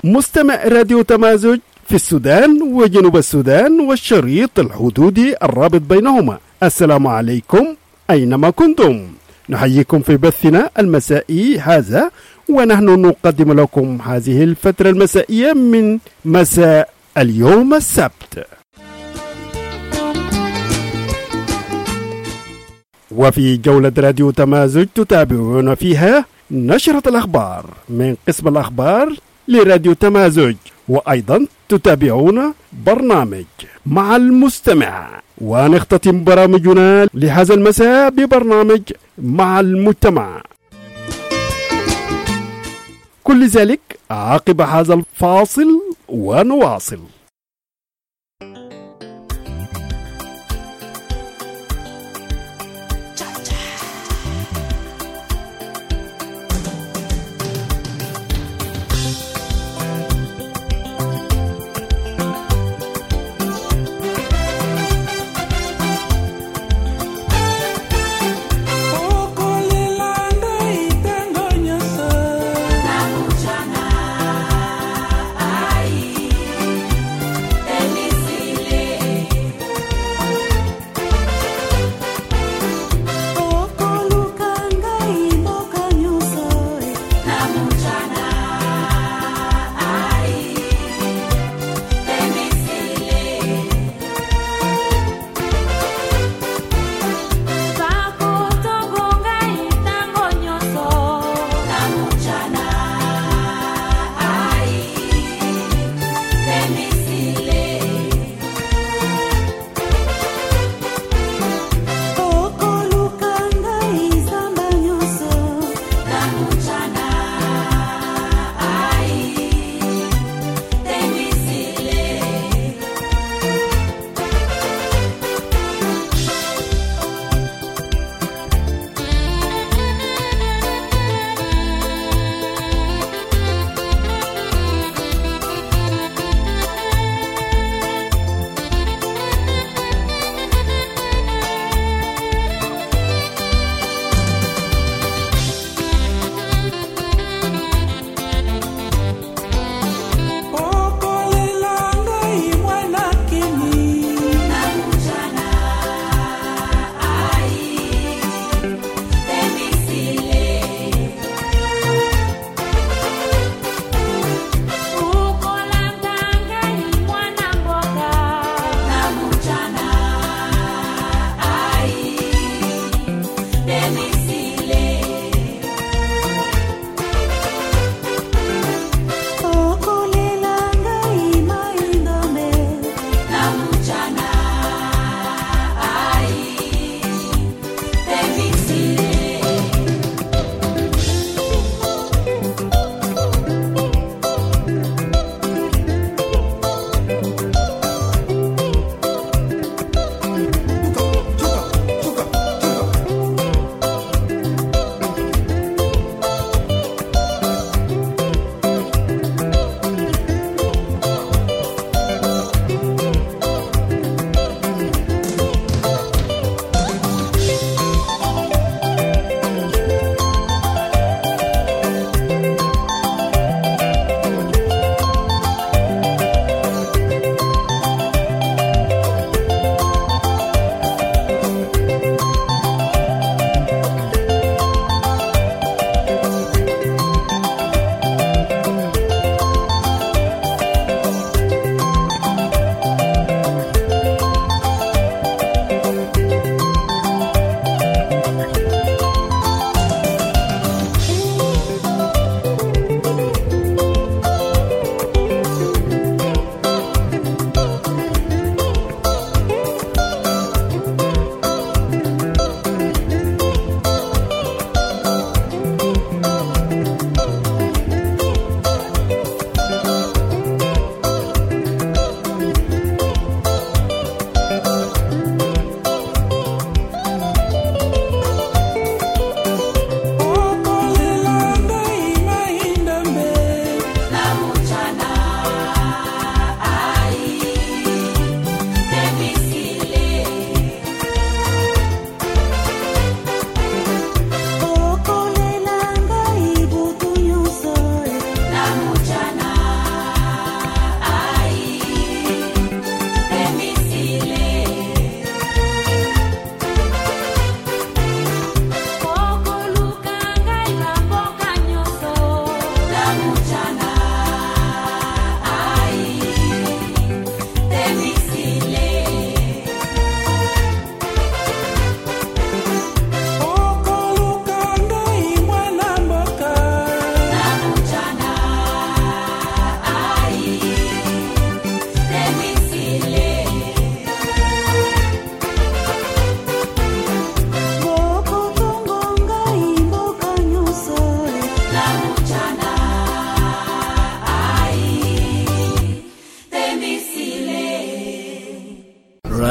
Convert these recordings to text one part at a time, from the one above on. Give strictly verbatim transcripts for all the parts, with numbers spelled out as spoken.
مستمع راديو تمازج في السودان وجنوب السودان والشريط الحدودي الرابط بينهما. السلام عليكم أينما كنتم، نحييكم في بثنا المسائي هذا، ونحن نقدم لكم هذه الفترة المسائية من مساء اليوم السبت. وفي جولة راديو تمازج تتابعون فيها نشرة الأخبار من قسم الأخبار لراديو تمازج، وأيضا تتابعون برنامج مع المستمع، ونختتم برامجنا لهذا المساء ببرنامج مع المجتمع. كل ذلك عقب هذا الفاصل ونواصل.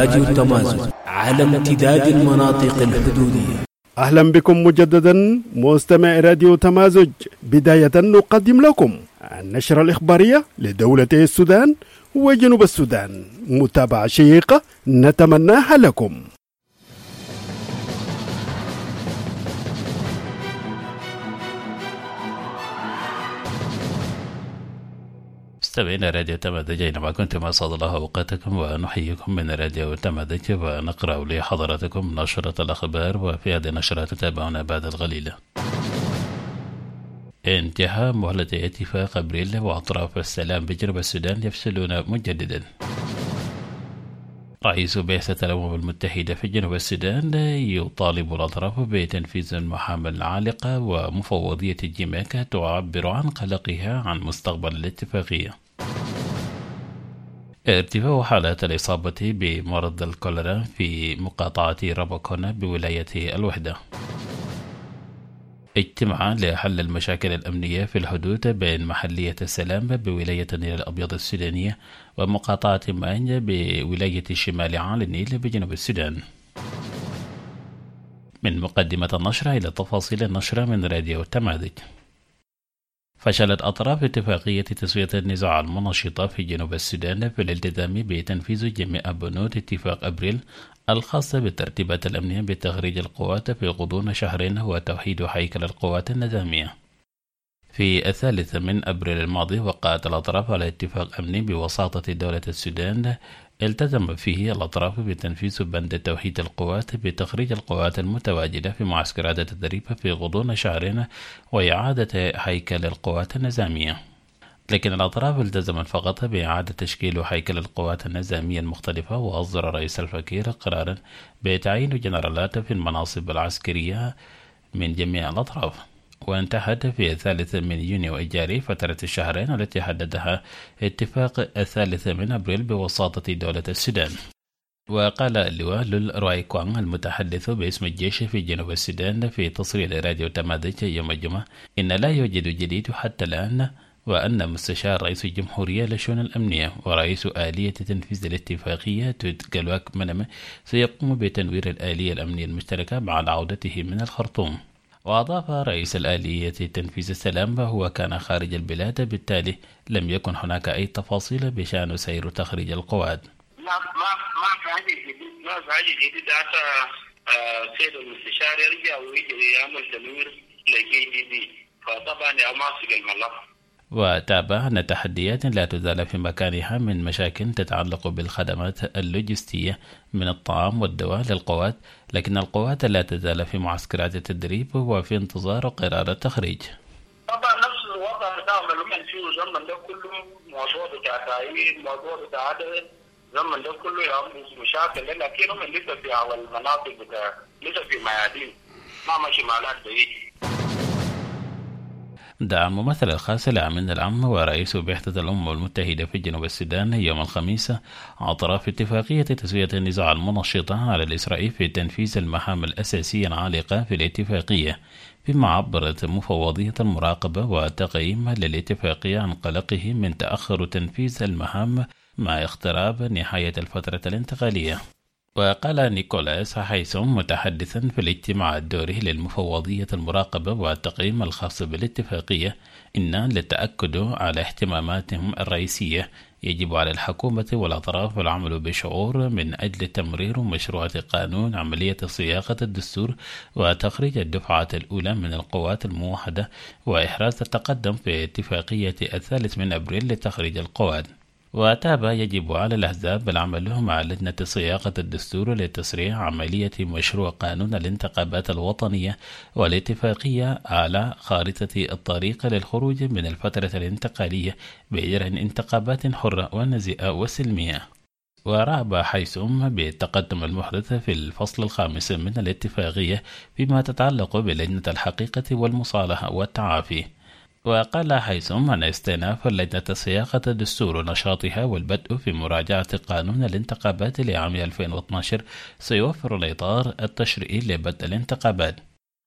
راديو التمازج على امتداد المناطق الحدودية. أهلا بكم مجددا مستمع راديو تمازج. بداية نقدم لكم النشرة الإخبارية لدولتي السودان وجنوب السودان، متابعة شيقة نتمناها لكم. مستمعينا راديو تمازج أينما كنتم أسعد الله أوقاتكم ونحييكم من راديو تمازج ونقرأ لحضراتكم نشرة الأخبار، وفي هذه النشرة تتابعنا بعد القليل. انتهاء مهلة اتفاق أبريل وأطراف السلام بجنوب السودان يفشلون مجددا. رئيس بعثة الأمم المتحدة في جنوب السودان يطالب الأطراف بتنفيذ المحاماة العالقة، ومفوضية جيميكا تعبر عن قلقها عن مستقبل الاتفاقية. ارتفاع حالات الإصابة بمرض الكوليرا في مقاطعة راباكونا بولاية الوحدة. اجتماع لحل المشاكل الأمنية في الحدود بين محلية السلام بولاية النيل الأبيض السودانية ومقاطعة مانجا بولاية الشمال عال النيل بجنوب السودان. من مقدمة النشرة إلى تفاصيل النشرة من راديو تمازج. فشلت أطراف اتفاقية تسوية النزاع المنشطة في جنوب السودان في الالتزام بتنفيذ جميع بنود اتفاق أبريل الخاصة بالترتيبات الأمنية بتخريج القوات في غضون شهرين وتوحيد هيكل القوات النظامية. في الثالث من أبريل الماضي وقعت الأطراف على اتفاق أمني بوساطة دولة السودان التزم فيه الأطراف بتنفيذ بند توحيد القوات بتخريج القوات المتواجدة في معسكرات التدريب في غضون شهرين وإعادة هيكل القوات النظامية. لكن الأطراف التزمت فقط بإعادة تشكيل هيكل القوات النظامية المختلفة، وأصدر رئيس الفكير قرارا بتعيين جنرالات في المناصب العسكرية من جميع الأطراف. وانتهت في الثالث من يونيو الجاري فترة الشهرين التي حددها اتفاق الثالث من أبريل بوساطة دولة السودان. وقال اللواء لول روي كوان المتحدث باسم الجيش في جنوب السودان في تصريح راديو تمازج يوم الجمعة إن لا يوجد جديد حتى الآن، وأن مستشار رئيس الجمهورية للشؤون الأمنية ورئيس آلية تنفيذ الاتفاقية توت جلواك منم سيقوم بتنوير الآلية الأمنية المشتركة بعد عودته من الخرطوم. وأضاف رئيس الآلية تنفيذ السلام هو كان خارج البلاد، بالتالي لم يكن هناك أي تفاصيل بشأن سير تخريج القوات. ما ما ما في حاجة جديد، ما في حاجة جديد. حتى سيد المستشار يرجع ويجي يعمل تنوير لجي دي دي، فطبعا يماسك الملف. وتابع أن تحديات لا تزال في مكانها من مشاكل تتعلق بالخدمات اللوجستية من الطعام والدواء للقوات، لكن القوات لا تزال في معسكرات التدريب وفي انتظار قرار التخريج. طبعا نفس الوضع ده من فيه زمن ده كله، موضوع بتاع تعيين، موضوع بتاع عدد زمن ده كله يعمل مشاكل، لكن هم لسه في أول المناطق بتاع لسه في ميادين ما ماشي معلات بعيد. دعا الممثل الخاص للأمين العام ورئيس بعثة الأمم المتحدة في جنوب السودان يوم الخميس أطراف اتفاقية تسوية النزاع المنشطة على الإسراء في تنفيذ المهام الأساسية العالقة في الاتفاقية، فيما عبرت مفوضية المراقبة والتقييم للاتفاقية عن قلقه من تأخر تنفيذ المهام مع اقتراب نهاية الفترة الانتقالية. وقال نيكولاس حيسوم متحدثا في الاجتماع الدوري للمفوضية المراقبة والتقييم الخاص بالاتفاقية إن للتأكد على اهتماماتهم الرئيسية يجب على الحكومة والأطراف العمل بشعور من أجل تمرير مشروعات قانون عملية صياغة الدستور وتخريج الدفعة الأولى من القوات الموحدة وإحراز التقدم في اتفاقية الثالث من أبريل لتخريج القوات. وتابع يجب على الأحزاب العمل مع لجنة صياغة الدستور لتسريع عملية مشروع قانون الانتخابات الوطنية والاتفاقية على خارطة الطريق للخروج من الفترة الانتقالية بإجراء انتخابات حرة ونزيهة وسلمية. ورغب حيسوم بالتقدم المحدث في الفصل الخامس من الاتفاقية فيما تتعلق بلجنة الحقيقة والمصالحة والتعافي. وقال حيسوم أن استئناف لجنة صياغة الدستور نشاطها والبدء في مراجعة قانون الانتخابات لعام ألفين واثني عشر سيوفر الإطار التشريعي لبدء الانتخابات.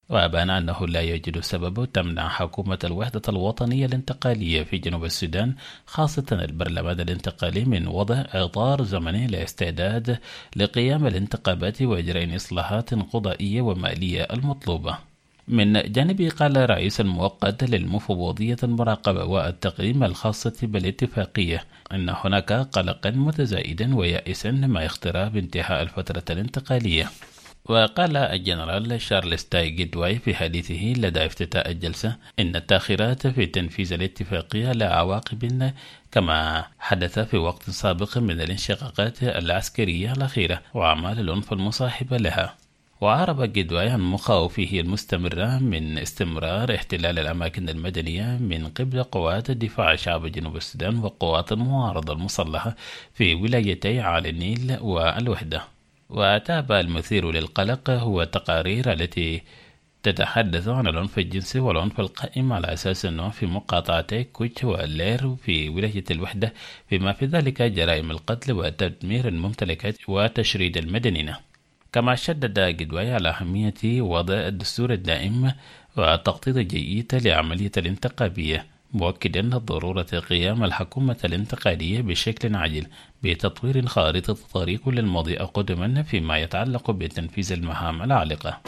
وأبان أنه لا يوجد سبب تمنع حكومة الوحدة الوطنية الانتقالية في جنوب السودان خاصة البرلمان الانتقالي من وضع إطار زمني لاستعداد لقيام الانتخابات وإجراء إصلاحات قضائية ومالية المطلوبة. من جانبه قال رئيس المؤقت للمفوضية المراقبة والتقييم الخاصة بالاتفاقية أن هناك قلقا متزايدا ويائسا مع اقتراب انتهاء الفترة الانتقالية. وقال الجنرال شارلز تاي جدواي في حديثه لدى افتتاح الجلسة إن التأخيرات في تنفيذ الاتفاقية لا عواقب كما حدث في وقت سابق من الانشقاقات العسكرية الأخيرة وأعمال العنف المصاحبة لها. وعرب جدواي عن مخاوفه المستمرة من استمرار احتلال الأماكن المدنية من قبل قوات دفاع شعب جنوب السودان وقوات المعارضة المسلحة في ولايتي عالي النيل والوحدة. وتابع المثير للقلق هو التقارير التي تتحدث عن العنف الجنسي والعنف القائم على أساس النوع في مقاطعتي كوتش واللير في ولاية الوحدة، بما في ذلك جرائم القتل وتدمير الممتلكات وتشريد المدنيين. كما شدد جدواي على أهمية وضع الدستور الدائم والتخطيط الجيد لعملية الانتخابية، مؤكدا ضرورة قيام الحكومة الانتقالية بشكل عاجل بتطوير خارطة طريق للمضي قدما فيما يتعلق بتنفيذ المهام العالقة.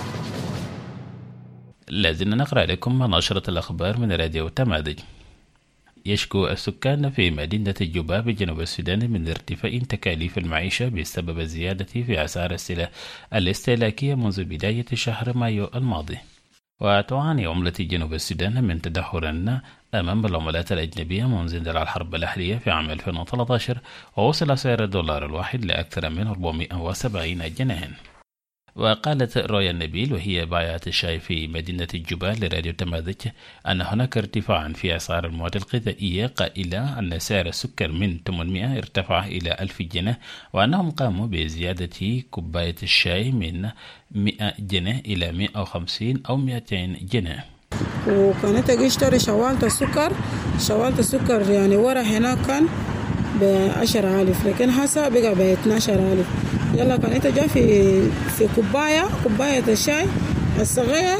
لازلنا نقرأ لكم نشرة الأخبار من راديو تمادج. يشكو السكان في مدينة جوبا بجنوب السودان من ارتفاع تكاليف المعيشة بسبب الزيادة في أسعار السلع الاستهلاكية منذ بداية شهر مايو الماضي. وتعاني عملة جنوب السودان من تدهور أمام العملات الأجنبية منذ اندلاع الحرب الأهلية في عام ألفين وثلاثة عشر، ووصل سعر الدولار الواحد لأكثر من أربعمائة وسبعين جنيها. وقالت رويا النبيل وهي بائعة الشاي في مدينة جوبا لراديو تمادج أن هناك ارتفاعا في أسعار المواد الغذائية، قائلة أن سعر السكر من ثمانمائة ارتفع إلى ألف جنيه، وأنهم قاموا بزيادة كوباية الشاي من مائة جنيه إلى مائة وخمسين أو مائتين جنيه. وكانت أجي اشتري شوالة السكر شوالة السكر يعني ورا هناك كان بعشرة آلاف، لكن هسا بقى باثناشر آلاف. يلا كانت جا في في كوباية كوباية الشاي الصغير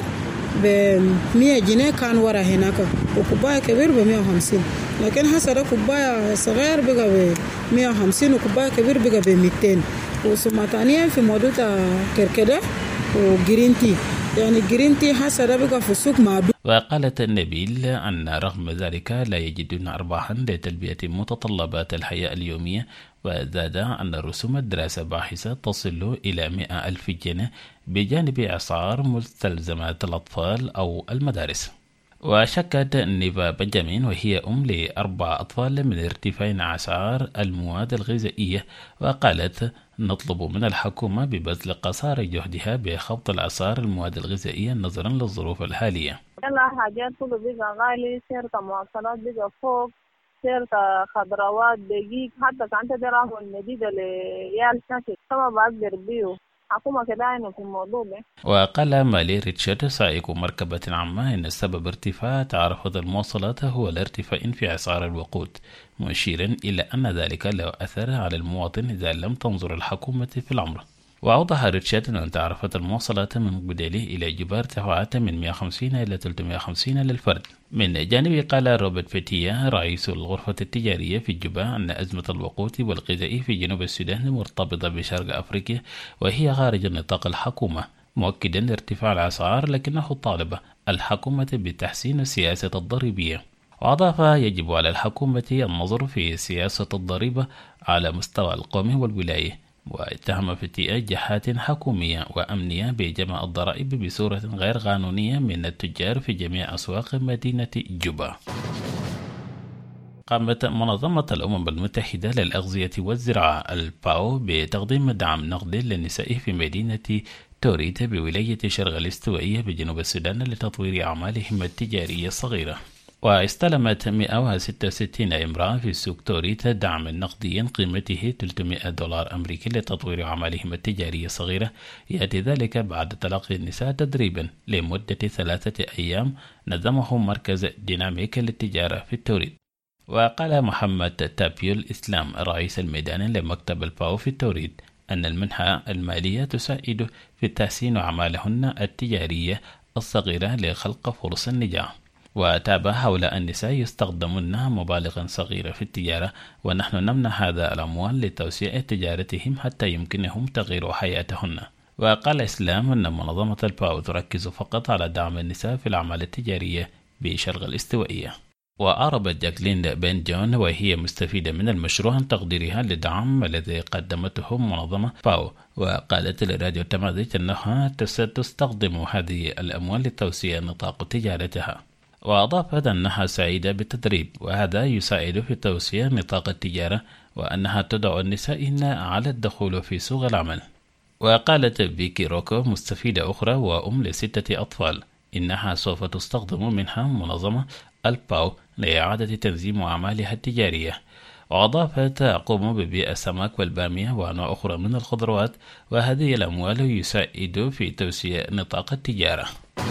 بمية جنيه كان ورا هناك، وكوباية كبير بمية وخمسين، لكن هسا ده كوباية صغير بقى بمية وخمسين وكوباية كبير بقى بميتين. وثم ثانيا في موضوع كركدة وجرين تي، يعني جرين تي هسا ده بقى في السوق معدوم. وقالت النبيل أن رغم ذلك لا يجدون أرباحا لتلبية متطلبات الحياة اليومية، وزاد أن رسوم الدراسة باحثة تصل إلى مائة ألف جنيه بجانب أسعار مستلزمات الأطفال أو المدارس. وشكت نيفا بنجامين وهي أم لأربع أطفال من ارتفاع أسعار المواد الغذائية، وقالت نطلب من الحكومة ببذل قصارى جهدها بخفض الأسعار المواد الغذائية نظرا للظروف الحالية. يلا حاجات كله بقى غالي، سعر المواصلات بقى فوق، سعر خضروات دقيق، حتى كانت دراهم الجديدة ليال شاكل كما بقدر بيو حكومة كده في الموضوع ده. وقال مالي ريتشارد سائق مركبة عامة إن السبب ارتفاع تعرفة المواصلات هو الارتفاع في أسعار الوقود، مشيرا إلى أن ذلك له أثر على المواطن إذا لم تنظر الحكومة في الأمر. وأوضح ريتشارد أن تعرفة المواصلات من قبيله إلى جوبا ارتفعت من مائة وخمسين إلى ثلاثمائة وخمسين للفرد. من جانبه قال روبرت فتيا رئيس الغرفة التجارية في جوبا أن أزمة الوقود والغذاء في جنوب السودان مرتبطة بشرق أفريقيا وهي خارج نطاق الحكومة، مؤكدا ارتفاع الأسعار، لكنه طالب الحكومة بتحسين السياسة الضريبية. وأضاف يجب على الحكومة النظر في سياسة الضريبة على مستوى القومي والولاية. واتهم فتيا جهات حكومية وأمنية بجمع الضرائب بصورة غير قانونية من التجار في جميع أسواق مدينة جوبا. قامت منظمة الأمم المتحدة للأغذية والزراعة الفاو بتقديم دعم نقدي للنساء في مدينة توريت بولاية شرق الاستوائية بجنوب السودان لتطوير أعمالهم التجارية الصغيرة. واستلمت مائة وستة وستين امرأة في سوق توريت دعما نقديا قيمته ثلاثمائة دولار أمريكي لتطوير أعمالهم التجارية الصغيرة، يأتي ذلك بعد تلقي النساء تدريبا لمدة ثلاثة أيام نظمه مركز ديناميك للتجارة في التوريت. وقال محمد تابيول إسلام رئيس الميدان لمكتب الفاو في التوريت أن المنحة المالية تساعد في تحسين أعمالهن التجارية الصغيرة لخلق فرص النجاح. وتابع هؤلاء النساء يستخدمون مبالغا صغيرة في التجارة، ونحن نمنع هذا الأموال لتوسيع تجارتهم حتى يمكنهم تغيير حياتهن. وقال إسلام أن منظمة الباو تركز فقط على دعم النساء في الأعمال التجارية بشرق الاستوائية. وأعربت جاكلين بن جون وهي مستفيدة من المشروع عن تقديرها للدعم الذي قدمته منظمة باو، وقالت لراديو التماذج أنها ستستخدم هذه الأموال لتوسيع نطاق تجارتها. وأضافت أنها سعيدة بالتدريب وهذا يساعد في توسيع نطاق التجارة، وأنها تدعو النساء على الدخول في سوق العمل. وقالت فيكي روكو مستفيدة أخرى وأم لستة أطفال إنها سوف تستخدم منها منظمة الباو لإعادة تنظيم أعمالها التجارية. وأضافت أقوم ببيع السمك والبامية وأنواع أخرى من الخضروات، وهذه الأموال يساعد في توسيع نطاق التجارة.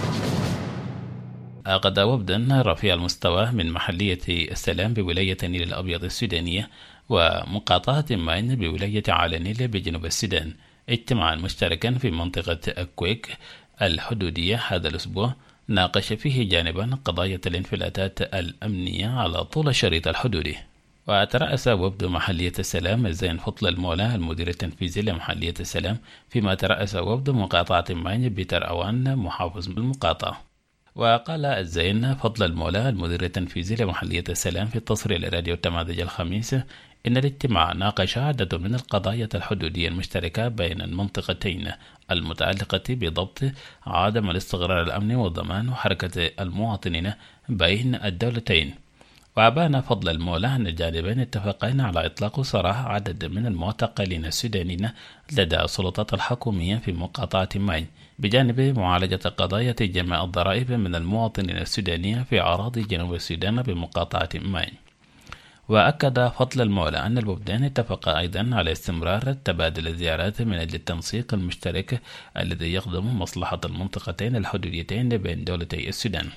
عقد وفد رفيع المستوى من محلية السلام بولاية النيل الأبيض السودانية ومقاطعة ماين بولاية عالنيل بجنوب السودان اجتماعا مشتركا في منطقة أكويك الحدودية هذا الأسبوع، ناقش فيه جانبا قضايا الانفلاتات الأمنية على طول الشريط الحدودي. وترأس وفد محلية السلام الزين فضل المولى المدير التنفيذي لمحلية السلام، فيما ترأس وفد مقاطعة ماين بتر أوان محافظ المقاطعة. وقال الزين فضل المولى المدير التنفيذي لمحلية السلام في التصريح لراديو التماذج الخميس إن الاجتماع ناقش عدد من القضايا الحدودية المشتركة بين المنطقتين المتعلقة بضبط عدم الاستقرار الأمني والضمان وحركة المواطنين بين الدولتين. وأبان فضل المولى أن الجانبين اتفقين على إطلاق سراح عدد من المعتقلين السودانيين لدى السلطات الحكومية في مقاطعة ماين، بجانب معالجة قضايا جمع الضرائب من المواطنين السودانيين في أراضي جنوب السودان بمقاطعة ماين. وأكد فضل المولى أن الوفدان اتفقا أيضا على استمرار تبادل الزيارات من أجل التنسيق المشترك الذي يخدم مصلحة المنطقتين الحدوديتين بين دولتي السودان.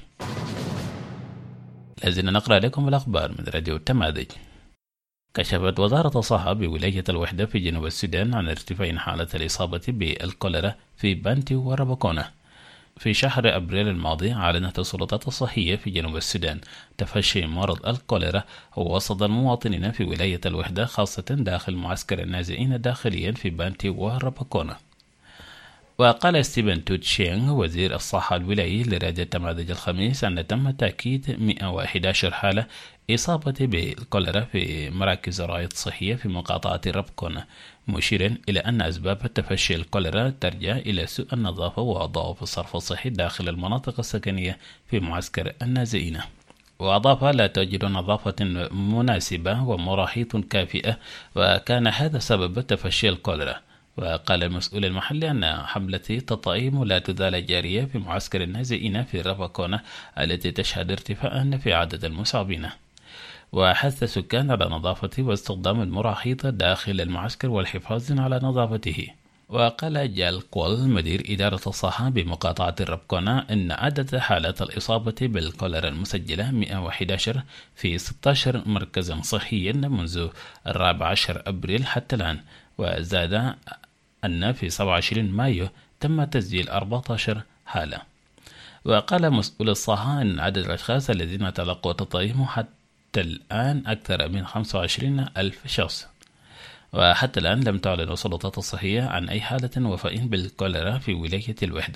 لازلنا نقرأ لكم الأخبار من راديو التماذج. كشفت وزارة الصحة بولاية الوحدة في جنوب السودان عن ارتفاع حالة الإصابة بالكوليرا في بانتي وربكونة. في شهر أبريل الماضي أعلنت السلطات الصحية في جنوب السودان تفشي مرض الكوليرا وسط المواطنين في ولاية الوحدة، خاصة داخل معسكر النازحين داخليا في بانتي وربكونة. وقال ستيفن توتشينغ وزير الصحة الولايي لراديو التماذج الخميس أن تم تأكيد مئة وأحد عشر حالة إصابة بالكوليرا في مراكز الرعاية الصحية في مقاطعة ربكونة، مشيرا إلى أن أسباب تفشي الكوليرا ترجع إلى سوء النظافة وضعف الصرف الصحي داخل المناطق السكنية في معسكر النازحين. وأضاف لا توجد نظافة مناسبة ومراحيض كافئة، وكان هذا سبب تفشي الكوليرا. وقال المسؤول المحلي أن حملة تطعيم لا تزال جارية في معسكر النازحين في ربكونة التي تشهد ارتفاعا في عدد المصابين. وحث السكان على نظافة واستخدام المراحيض داخل المعسكر والحفاظ على نظافته. وقال جال كول مدير إدارة الصحة بمقاطعة ربكونة أن عدد حالات الإصابة بالكوليرا المسجلة مئة وأحد عشر في ستة عشر مركزا صحيا منذ الرابع عشر أبريل حتى الآن، وزاد أن في سبعة وعشرين مايو تم تسجيل أربعة عشر حالة. وقال مسؤول الصحة أن عدد الأشخاص الذين تلقوا تطعيم حتى الآن أكثر من خمسة وعشرين ألف شخص. وحتى الآن لم تعلن السلطات الصحية عن أي حالة وفاة بالكوليرا في ولاية الوحدة.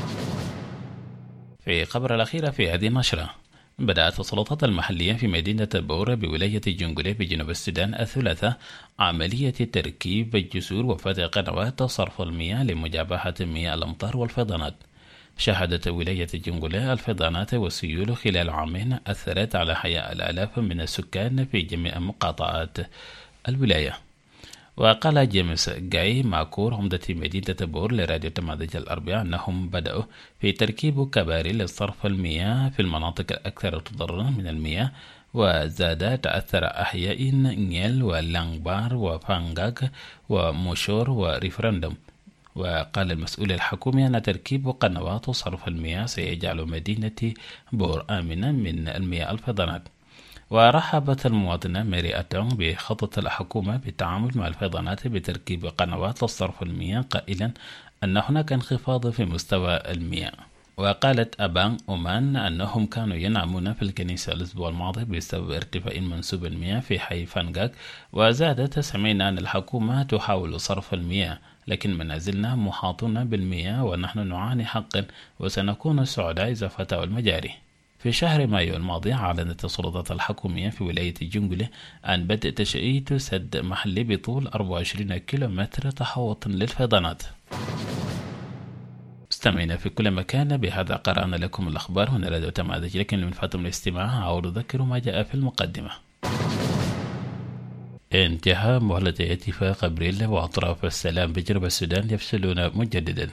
في خبر الأخير في هذه النشرة، بدأت السلطات المحلية في مدينة بورا بولاية جنجولي بجنوب السودان الثلاثاء عملية تركيب الجسور وفتح قنوات صرف المياه لمجابهة مياه الأمطار والفيضانات. شهدت ولاية جنجولي الفيضانات والسيول خلال عامين أثرت على حياة الآلاف من السكان في جميع مقاطعات الولاية. وقال جيمس جاي ماكور عمدة مدينة بور لراديو التماذج الأربعاء أنهم بدأوا في تركيب كباري لصرف المياه في المناطق الأكثر تضررا من المياه، وزاد تأثر أحياء نيل ولانغبار وفانغاغ وموشور وريفرندم. وقال المسؤول الحكومي أن تركيب قنوات صرف المياه سيجعل مدينة بور آمنة من المياه الفيضانات. ورحبت المواطنة ميري أتونغ بخطة الحكومة بالتعامل مع الفيضانات بتركيب قنوات لصرف المياه، قائلا أن هناك انخفاض في مستوى المياه. وقالت أبان أومان أنهم كانوا ينعمون في الكنيسة الأسبوع الماضي بسبب ارتفاع منسوب المياه في حي فانغاك. وزادت: سمعنا أن الحكومة تحاول صرف المياه، لكن ما زلنا محاطون بالمياه ونحن نعاني حقا، وسنكون سعداء إذا فتحوا المجاري. في شهر مايو الماضي أعلنت السلطات الحكومية في ولاية جنجلة عن بدء تشييد سد محلي بطول أربعة وعشرين كيلومتر تحوط للفيضانات. استمعنا في كل مكان. بهذا قرأنا لكم الأخبار هنا راديو تمازج، لكن من فاتم الاستماع أعود أذكر ما جاء في المقدمة. انتهى مهلة اتفاق أبريل وأطراف السلام بجنوب السودان يفشلون مجددا.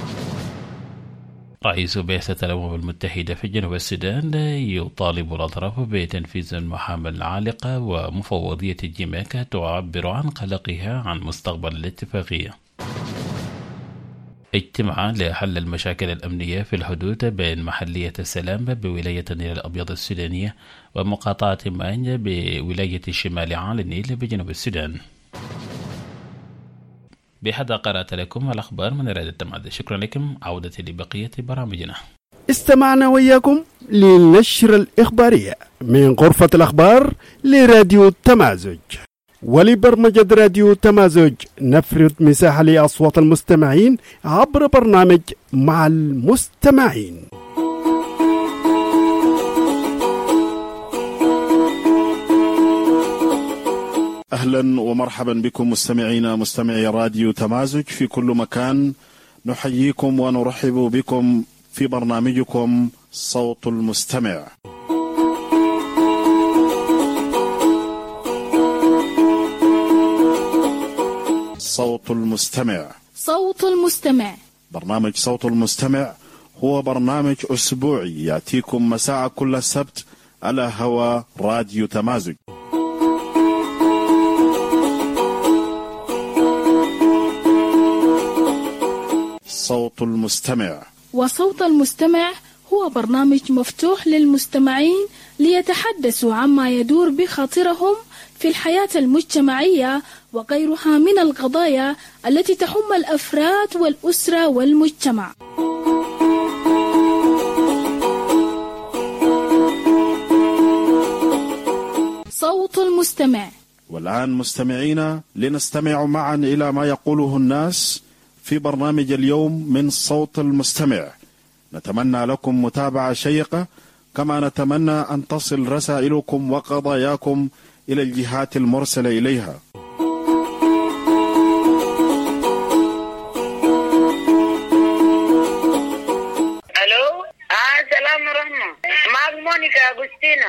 رئيس بعثة الأمم المتحدة في جنوب السودان يطالب الأطراف بتنفيذ المحاماة العالقة، ومفوضية جيميكا تعبر عن قلقها عن مستقبل الاتفاقية. اجتماع لحل المشاكل الأمنية في الحدود بين محلية السلام بولاية النيل الأبيض السودانية ومقاطعة مانجا بولاية الشمال عالي النيل بجنوب السودان. بهذا قرأت لكم الأخبار من راديو التمازج. شكرا لكم. عودة لبقية برامجنا. استمعنا وياكم للنشر الإخبارية من غرفة الأخبار لراديو التمازج. ولبرمجة راديو تمازج نفرد مساحة لأصوات المستمعين عبر برنامج مع المستمعين. أهلا ومرحبا بكم مستمعينا مستمعي راديو تمازج في كل مكان. نحييكم ونرحب بكم في برنامجكم صوت المستمع. صوت المستمع. صوت المستمع. برنامج صوت المستمع هو برنامج أسبوعي يأتيكم مساء كل سبت على هوا راديو تمازج. صوت المستمع. وصوت المستمع هو برنامج مفتوح للمستمعين ليتحدثوا عما يدور بخاطرهم في الحياة المجتمعية وغيرها من القضايا التي تهم الأفراد والأسرة والمجتمع. صوت المستمع. والآن مستمعينا لنستمع معا إلى ما يقوله الناس في برنامج اليوم من صوت المستمع. نتمنى لكم متابعة شيقة، كما نتمنى أن تصل رسائلكم وقضاياكم إلى الجهات المرسلة إليها. ألو، آه سلام ورحمة. معك مونيكا أغسطينا.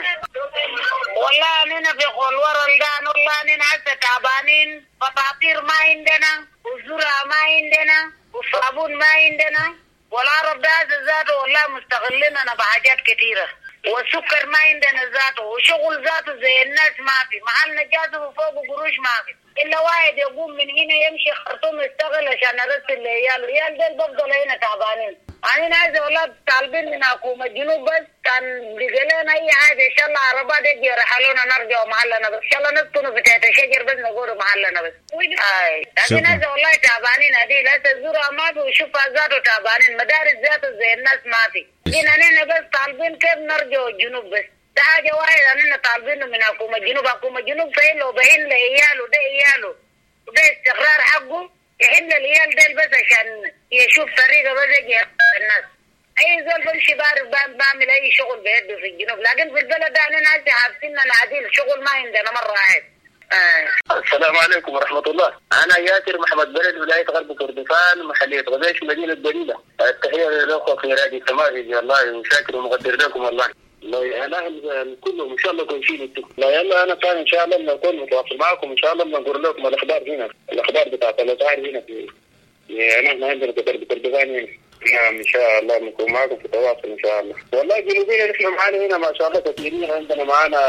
والله أنا في قلورة الدان، والله أنا هسه تعبانين، فطاطير ما عندنا، وزرع ما عندنا، وصابون ما عندنا، والعرب ده ذاته والله مستغلنا بحاجات كثيرة، والسكر ما عندنا ذاته، وشغل ذاته زي الناس ما في، محل نجاسة وفوق قروش ما في، إلا واحد يقوم من هنا يمشي خرطوم يشتغل عشان أرسل لعيال، العيال دول بفضل هنا تعبانين. أنا عايزة والله طالبين من حكومة الجنوب بس كان بيقولون أي حاجة إن شاء الله عربات يجي يرحلونا نرجع محلنا بس، إن شاء الله نسكنوا في تحت الشجر بس نقول محلنا بس. أي أنا عايزة والله تعبانين هذه لا تزورها ما في وشوفها ذاته تعبانين، مدارس ذاته زي الناس ما في. هنا أنا بس طالبين كيف نرجع الجنوب بس. ده حاجة واحدة أننا طالبينه من حكومة الجنوب، حكومة الجنوب فين لو بهن لعياله ده عياله وده استقرار حقه يحل العيال ده بس عشان يشوف طريقة بس يجي الناس. أي زول بمشي بعرف بعمل أي شغل بيده في الجنوب، لكن في البلد ده أنا ناس حابسيننا العديل شغل ما عندنا مرة واحد. آه. السلام عليكم ورحمة الله. أنا ياسر محمد بلد ولاية غرب كردفان محلية غديش مدينة دليلة. التحية لكم في راديو التمازج والله وشاكر ومقدر لكم والله. والله أنا كلهم إن شاء الله كويسين. لا يلا أنا كان إن شاء الله نكون متواصل معكم إن شاء الله بنقول لكم الأخبار هنا، الأخبار بتاعت الأسعار هنا في يعني إحنا عندنا في غرب كردفان هنا. نعم إن شاء الله نكون معكم في تواصل إن شاء الله. والله جنوبيين نحن معانا هنا ما شاء الله كثيرين، عندنا معانا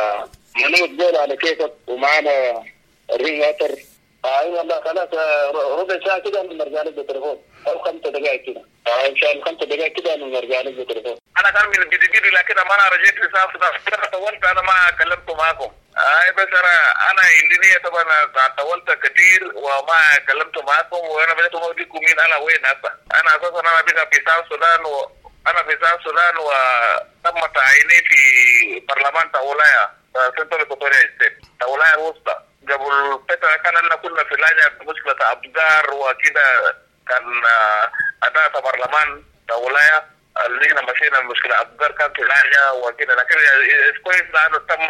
منود دول على كيفك ومعانا الرين واتر. اي والله خلاص ربع ساعه كده نرجع لك بالتليفون او خمسة دقائق كده. آه ان شاء الله خمسة دقائق كده نرجع لك بالتليفون. انا كان من الجديد لكن ما انا رجعت رساله كده طولت انا ما كلمت معكم. اي بس انا انا عندي نيه طبعا طولت كثير وما كلمت معكم، وانا بديت اقول لكم مين انا وين هسه. انا اساسا انا بقى في ساوث السودان و أنا في سان السودان وتم تعييني في برلمان تاولايا سنترال إيكواتوريا ستيت تاولايا الوسطى. قبل فترة كان لنا كنا في لجنة مشكلة أبقار وكده، كان أداة برلمان تاولايا اللي احنا مشينا المشكلة أبقار كان في لجنة وكده، لكن كويس لأنه تم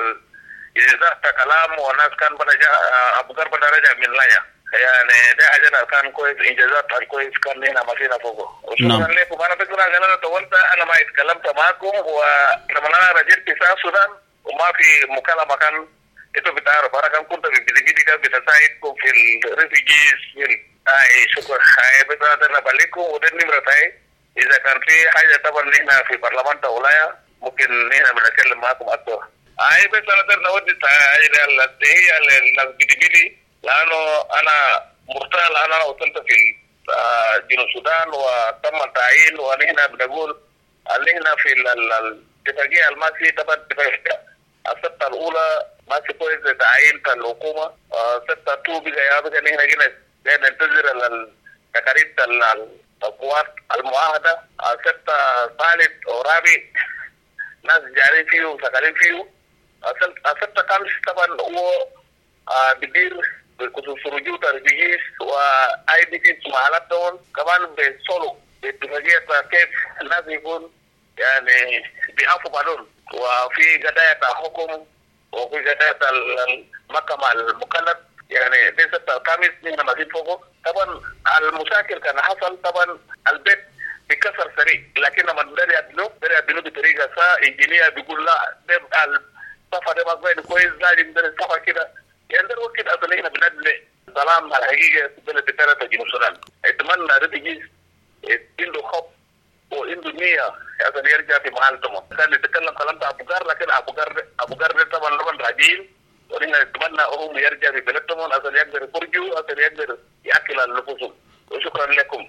إذا كلام والناس كان بنجا أبقار بنرجع من لجنة، يعني ده حاجة كان كويس، إنجازات كويس كان هنا ماشينا فوقه. وشكرا لكم. أنا بقول أن أنا طولت، أنا ما اتكلمت معكم، ولما أنا رجعت في سان السودان وما في مكالمة كان إنتوا بتعرف أنا كان كنت في بدي كان بتساعدكم في الريفيجيز في أي شكرا. هاي بس أنا بليكم وده النمرة تاعي. إذا كان في حاجة طبعا هنا في برلمان تاولايا ممكن هنا بنتكلم معكم أكثر. هاي بس أنا ده نودي هي الناس بدي بدي لأنه أنا مرتاح، لأن أنا وصلت في جنوب السودان وتم التعيين، ونحن بنقول اللي هنا في الاتفاقية الماسي طبعا اتفاقية الستة الأولى ماسي كويس تعيين الحكومة، ستة تو بقى يا بقى نحن جينا ننتظر التقارير القوات المعاهدة، ستة ثالث ورابع ناس جارين فيه وشغالين فيه، ستة خامس طبعا هو بدير بخصوص رجوع الريفيجيز واي دي بي معلاتهم كمان بسولو باتفاقية كيف الناس يكون يعني بيعرفوا بعضهم، وفي قضايا الحكم وفي قضايا المحكمة المكلف، يعني دي ستة الخامس نحن ماشيين فوقه. طبعا المشاكل كان حصل، طبعا البيت بكسر سريع، لكن لما بدأ يبنوا بدأ يبنوا بطريقة سا انجينير بيقول لا ده الصفحة ده ما كويس، لازم ده الصفحة كده، يعني ده الوقت أصلا هنا بنبني سلام الحقيقة في بلد بتاعنا جنوب السودان. أتمنى ريفيجيز عنده خوف وعنده نية عشان يرجع في محلهم. كان يتكلم كلام أبقار، لكن أبقار أبقار طبعا لهم راجعين، ونحن نتمنى هم يرجع في بلدهم عشان يقدر يخرجوا عشان يقدر يأكل النفوسهم. وشكرا لكم.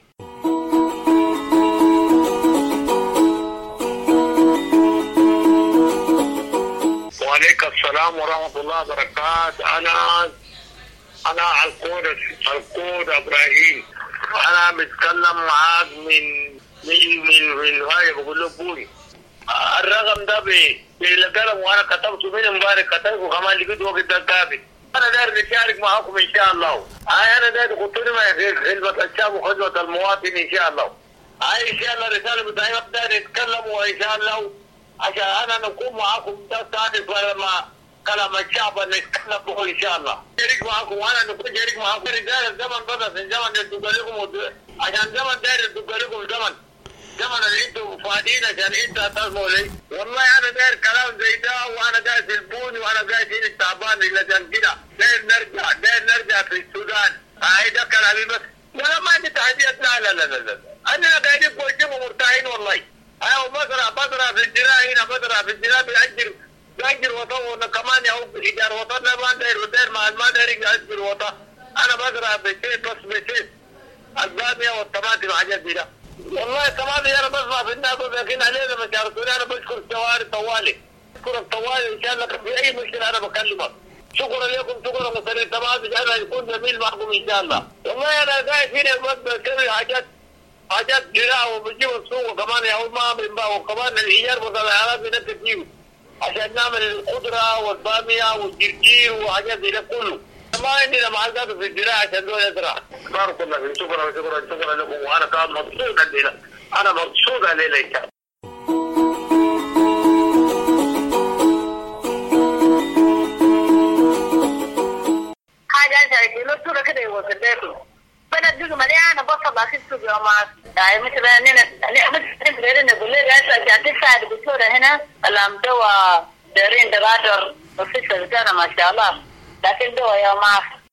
وعليكم السلام ورحمة الله وبركاته. أنا أنا القود القود إبراهيم. أنا متكلم معاك من من من من هاي بقول له بوري. الرقم ده بي بيلقلم وأنا كتبته من امبارح كتبته وكمان لقيت وقت الكابي. أنا داير نشارك معاكم إن شاء الله. هاي أنا داير خطوني ما في خدمة الشعب وخدمة المواطن إن شاء الله. هاي إن شاء الله رسالة بتاعي أبدأ نتكلم وإن شاء الله عشان أنا نكون معاكم تاني فلما كلام الشعب نتكلم به إن شاء الله. شريك معاكم وأنا نكون شريك معاكم. رجال الزمن بدأ في الزمن يدقلكم عشان زمن داير يدقلكم زمن زمن اللي أنتم فاضيين عشان أنت تسمعوا لي. والله أنا داير كلام زي ده، وأنا داير في البوني وأنا داير في التعبان إلى جنب كده. داير نرجع داير نرجع في السودان. هاي ده كلامي بس. لا ما عندي تحديات. لا لا لا لا لا. أنا قاعدين بوجههم مرتاحين والله. أيوة بزرع بزرع في الجراء هنا بزرع في الجراء بأجر بأجر وطن كمان يا أبو إيجار وطن ما داير وداير ما ما داير أجر وطن. أنا بزرع بشيء بس بشيء البامية والطماطم حاجات كده. والله الطماطم أنا بزرع في الناس لكن علينا ما شاركوني. أنا بشكر السواري طوالي بشكر الطوالي إن شاء الله في أي مشكلة أنا بكلمك. شكرا لكم شكرا مسألة الطماطم أنا يكون جميل معكم إن شاء الله. والله أنا قاعد هنا بسوي حاجات حاجات جراء وبجيب السوق وكمان يا ما بنباع وكمان الإيجار والعراق بنكتب عشان نعمل الخضرة والبامية والجرجير وحاجات زي ده كله. ما عندنا معلقات في الجراء عشان دول يزرع. بارك الله فيك. شكرا شكرا شكرا لكم وأنا كان مبسوط الليلة. أنا مبسوط الليلة إن شاء الله. حاجة زي دي لو كده يوصل بناديك مليانة بصل لكن سوق يوم يعني مثلا أنا أنا مثلا غير إنه بقول لك هسه عشان تساعد بصورة هنا اللهم دوا دارين درادر وفي سلطانة ما شاء الله لكن دوا يوم عارف.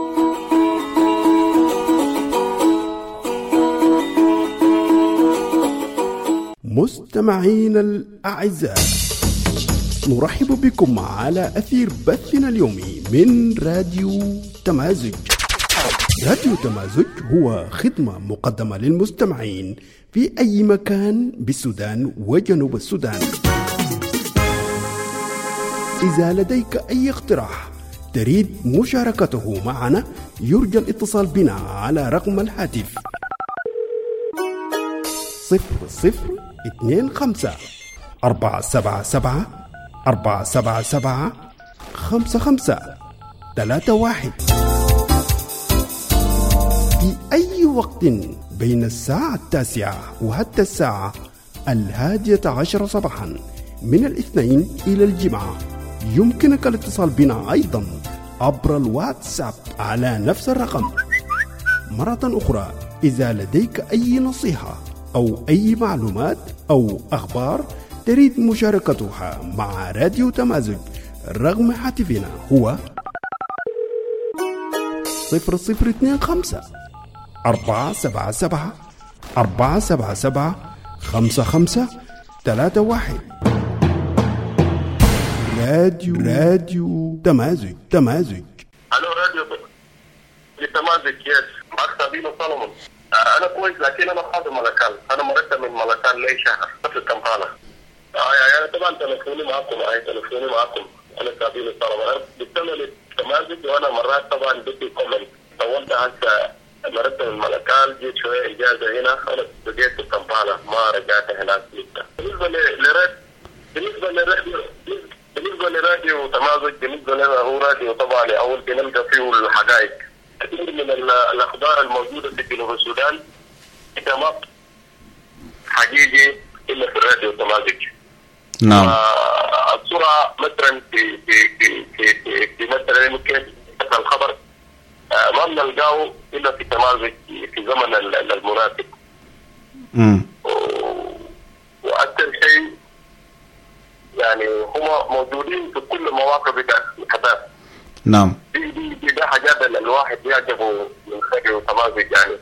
مستمعينا الأعزاء، نرحب بكم على أثير بثنا اليومي من راديو تمازج. راديو تمازج هو خدمة مقدمة للمستمعين في أي مكان بالسودان وجنوب السودان. إذا لديك أي اقتراح تريد مشاركته معنا يرجى الاتصال بنا على رقم الهاتف صفر صفر اثنين خمسة أربعة سبعة سبعة أربعة سبعة سبعة خمسة خمسة ثلاثة واحد. في أي وقت بين الساعة التاسعة وحتى الساعة الهادية عشر صباحا من الاثنين إلى الجمعة يمكنك الاتصال بنا أيضا عبر الواتساب على نفس الرقم. مرة أخرى، إذا لديك أي نصيحة أو أي معلومات أو أخبار تريد مشاركتها مع راديو تمازج، رقم هاتفنا هو صفر صفر اثنين خمسة أربعة سبعة سبعة أربعة سبعة سبعة خمسة خمسة ثلاثة واحد. راديو راديو تمازج تمازج. الو راديو تمازج. يس معك سابينو سولومون. انا كويس لكن انا خادم ملكان، انا مرتب من ملكان لي شهر في كمبالا. آه يعني طبعا تلفوني معكم، اي تلفوني معكم. انا سابينو سولومون، انا بستمع للتمازج وانا مرات طبعا بدي كومنت. طولت هسه مرتب من ملكان، جيت شويه اجازه هنا، انا بقيت في كمبالا ما رجعت هناك لسه. بالنسبه لراد بالنسبه لراديو بالنسبه لراديو تمازج، بالنسبه لنا هو راديو طبعا اول بنلقى فيه الحقائق. كثير من الاخبار الموجوده في جنوب السودان ما حقيقي الا في الراديو تمازج. نعم. الصوره مثلا في في في في, في, في مثلا ممكن الخبر ما بنلقاه الا في تمازج في زمن المناسب. امم واكثر شيء يعني هم موجودين في كل المواقف بتاعت الحدث. نعم. دي دي دي ده حاجات الواحد يعجبه من راديو تمازج يعني.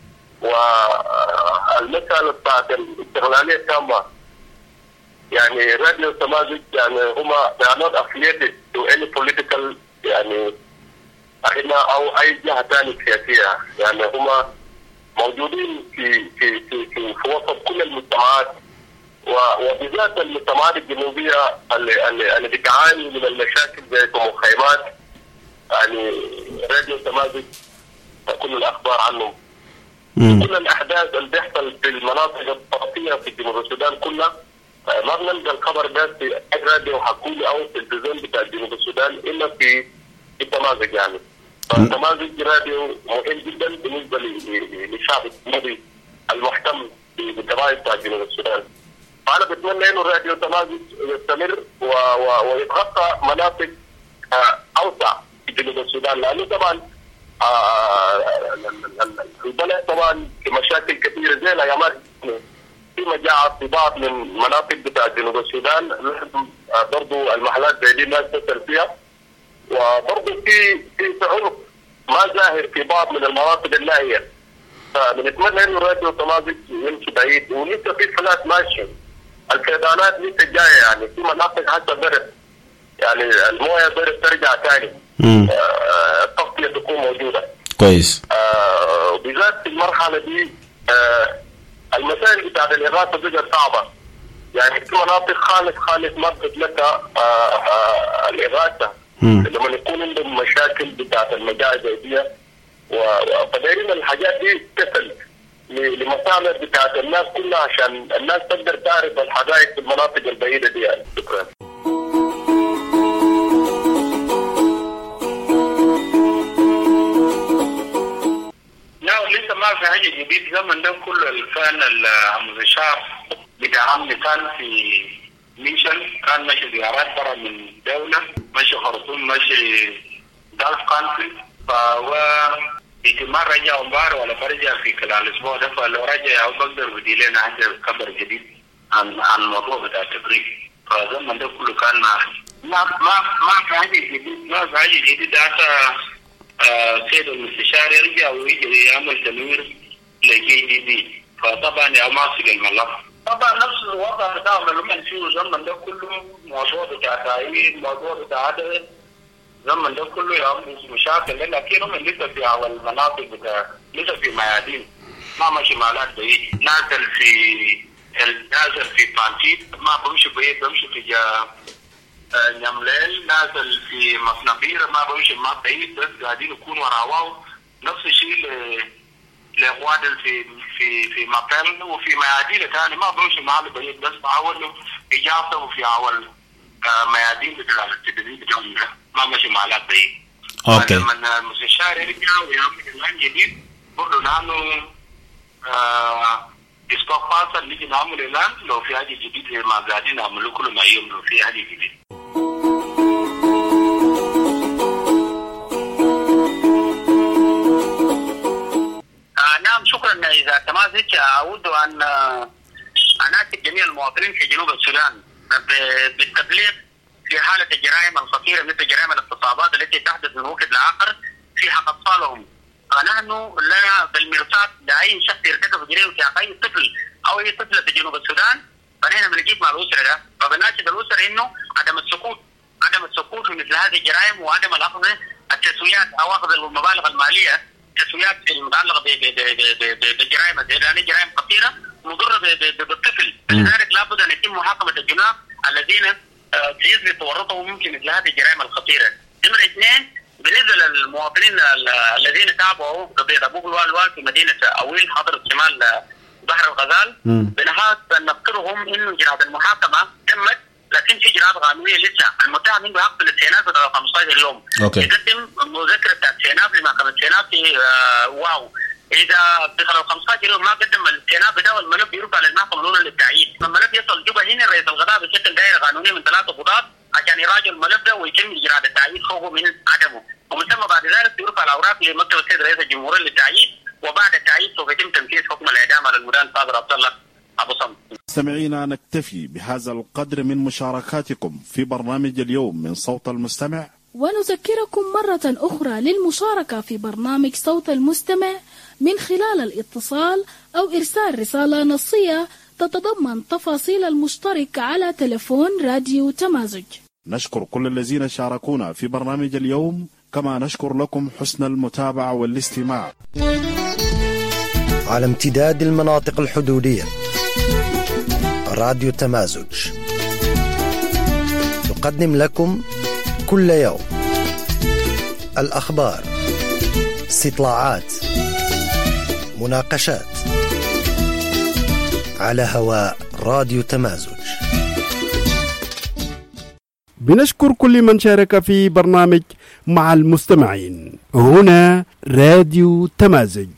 والمسألة بتاعت الاستغلالية التامة يعني راديو تمازج يعني هم they are not affiliated to any political يعني أو أي جهة ثانية سياسية، يعني هم موجودين في في في في, في وسط كل المجتمعات، وبالذات المجتمعات الجنوبية اللي اللي, اللي بتعاني من المشاكل زي المخيمات. يعني راديو تمازج كل الأخبار عنهم. كل الأحداث اللي بيحصل في المناطق الطرفية في جنوب السودان كلها ما بنلقى الخبر ده في راديو حكومي أو التلفزيون بتاع جنوب السودان إلا في في تمازج يعني. فتمازج راديو مهم جدا بالنسبة للشعب الجنوبي المهتم بالقضايا بتاع جنوب السودان. فأنا بتمنى إنه راديو تمازج يستمر ويتغطى مناطق أوسع في جنوب السودان، لأنه طبعا البلد طبعا في مشاكل كثيرة زي الأيامات في مجاعة في بعض من مناطق بتاع جنوب السودان، برضو المحلات زي دي الناس تسأل فيها، وبرضو في في تعنف ما ظاهر في بعض من المناطق النائية. فبنتمنى إنه راديو تمازج يمشي بعيد، ولسه في فلات ماشية، الفيضانات لسه جاية يعني في مناطق حتى برد يعني المويه برد ترجع ثاني. آه التصفيه تكون موجوده كويس. آه وبالذات في المرحله دي آه المسائل بتاعت الاغاثه بقت صعبه، يعني في مناطق خالص خالص ما بتتلقى آه آه الاغاثه لما يكون عندهم مشاكل بتاعت المجاعه زي دي، وفدايرين الحاجات دي تصل لمصالح بتاعت الناس كلها عشان الناس تقدر تعرف الحقائق في المناطق البعيده دي يعني. شكرا. لسه ما في حاجة جديد. زمن ده كله الفن المستشار بدعم كان في ميشن، كان ماشي زيارات برا من دولة، ماشي خرطوم، ماشي جالف كانتري، فهو احتمال رجع امبارح ولا برجع في خلال الاسبوع ده، فلو رجع او بقدر بدي لنا عنده خبر جديد عن عن الموضوع بتاع التدريب. فزمن ده كله كان ما ما ما في حاجة جديد، ما في حاجة جديد. حتى آه سيد المستشار يرجع ويجي يعمل تنوير لجي دي دي، فطبعا يا ماسك الملف طبعا نفس الوضع ده من فيه زمن ده كله. موضوع بتاع تعيين، موضوع بتاع عدد، زمن ده كله يعمل مشاكل، لكن من لسه في على المناطق بتاع لسه في ميادين ما ماشي مالات بعيد. نازل في نازل في بانتيت ما بمشي بعيد، بمشي في جا نمليل، نازل في مصنبير ما بمشي ما بعيد، بس قاعدين يكون وراواو. نفس الشيء لاخواتنا في في في مكان وفي ميادين ثانيه ما بمشي محل بعيد بس بحاول اجازه وفي اول ميادين بتاع التدريب بتاعهم ما ماشي محلات بعيد. اوكي. لما المستشار يرجع ويعمل اعلان جديد برضه نحن اسبوع فاصل نيجي نعمل اعلان لو في حاجه جديده ما قاعدين نعمله كل ما يوم لو في حاجه جديده. نعم شكرا. إذا تمازج أود أن أناشد جميع المواطنين في جنوب السودان بالتبليغ في حالة الجرائم الخطيرة مثل جرائم الاغتصابات التي تحدث من وقت لآخر في حق أطفالهم. فنحن لنا بالمرصاد لأي شخص يرتكب جريمة في حق أي طفل أو أي طفلة في جنوب السودان فنحن بنجيب مع الأسرة ده فبناشد الأسرة إنه عدم السكوت عدم السكوت في مثل هذه الجرائم وعدم الأخذ التسويات أو أخذ المبالغ المالية تسويات المتعلقه بالجرائم هذه لان جرائم خطيره مضره بالطفل. لذلك لابد ان يتم محاكمه الجناه الذين سيثبت ورطهم ممكن مثل هذه الجرائم الخطيره. نمره اثنين بالنسبه للمواطنين الذين تابعوا قضيه ابو الوال في مدينه اويل حضر شمال بحر الغزال بنحاول ان نذكرهم انه اجراءات المحاكمه تمت لكن في اجراءات قانونيه لسه. المتهم عنده حق الاستئناف بعد خمسة عشر يوم. أوكي. يقدم مذكره استئناف لمحكمه الاستئناف في آه واو. اذا بخلال خمسة عشر يوم ما قدم الاستئناف بتاعه الملف يرفع للمحكمه الاولى للتعيين. الملف يصل جوبا هنا رئيس القضاء بشكل دائره قانونيه من ثلاثه قضاه عشان يراجع الملف ده ويتم اجراء التعيين خوفه من عدمه. ومن ثم بعد ذلك يرفع الاوراق لمكتب السيد رئيس الجمهوريه للتعيين وبعد التعيين سوف يتم تنفيذ حكم الاعدام على المدان صابر عبد الله أبو صمد. مستمعينا نكتفي بهذا القدر من مشاركاتكم في برنامج اليوم من صوت المستمع ونذكركم مرة أخرى للمشاركة في برنامج صوت المستمع من خلال الاتصال أو إرسال رسالة نصية تتضمن تفاصيل المشترك على تلفون راديو تمازج. نشكر كل الذين شاركونا في برنامج اليوم كما نشكر لكم حسن المتابعة والاستماع. على امتداد المناطق الحدودية راديو تمازج يقدم لكم كل يوم الأخبار، استطلاعات، مناقشات على هواء راديو تمازج. بنشكر كل من شارك في برنامج مع المستمعين. هنا راديو تمازج.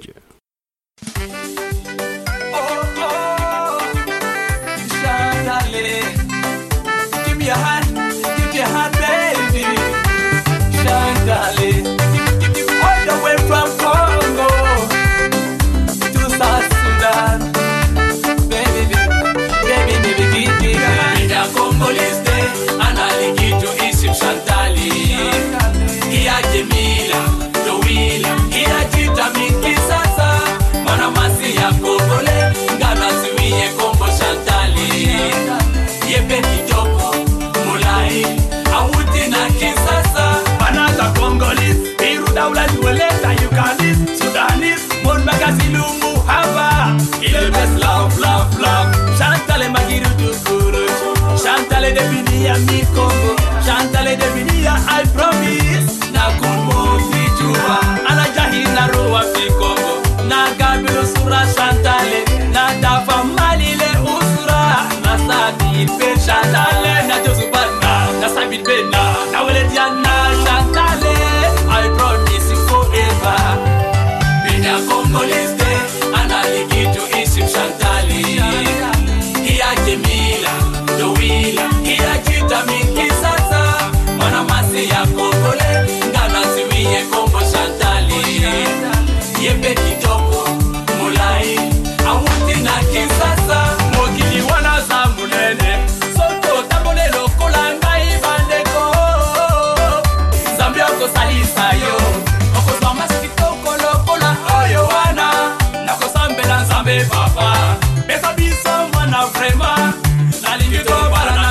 Mi Congo, Chantale de Vinia, I promise. Na Kunmo Fitua, Ana Jahina Roa Fi Congo, Na Gabriel Sura Chantale, Na Dafa Malile Usura, Na Sabi Pe Chantale, Na Josubana, Na Sabi Bena, Na Welediana Chantale, I promise forever. Bina Congolese, Ana Ligito Isim Chantale, Ia Jemila, Dowila, Ia mingi sasa mwana masi ya Kongole ngana siwiye Kongo Chantali yebe kitoko mulai awuti na kisasa mokili wana zamunene soto tabole lokola ngai bandeko Zambia ko salisa yo oko zama kitoko lokola oyo wana nako sambela zambe papa besa biso mwana vraiment na lingito para na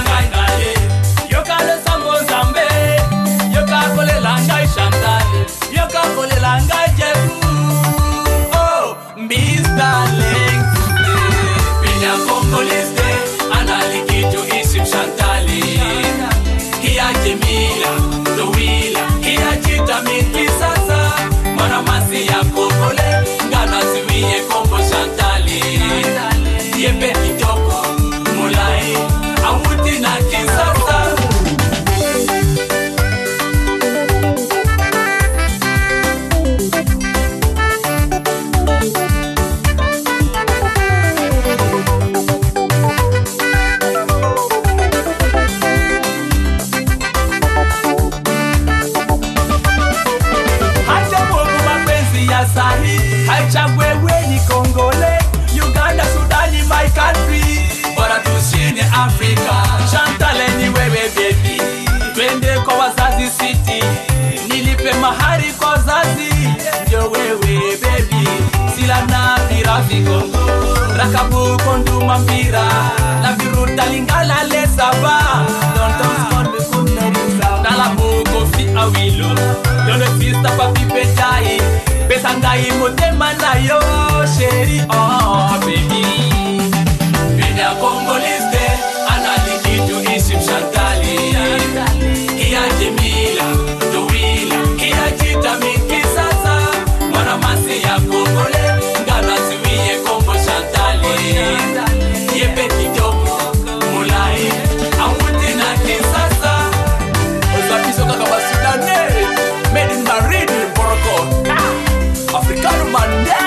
Nangai motema na yo chérie oh baby Bina Congolese analiki tu isim Chantali Iya Jemila Dowila Iya Chita Minki sasa Mwana masi ya Congole Ngana siwiye Congo Chantali Yepe kitoko Mulai Amuti na kisasa Ozapiso kaka basudane Made in Marine Boroko Africano Mande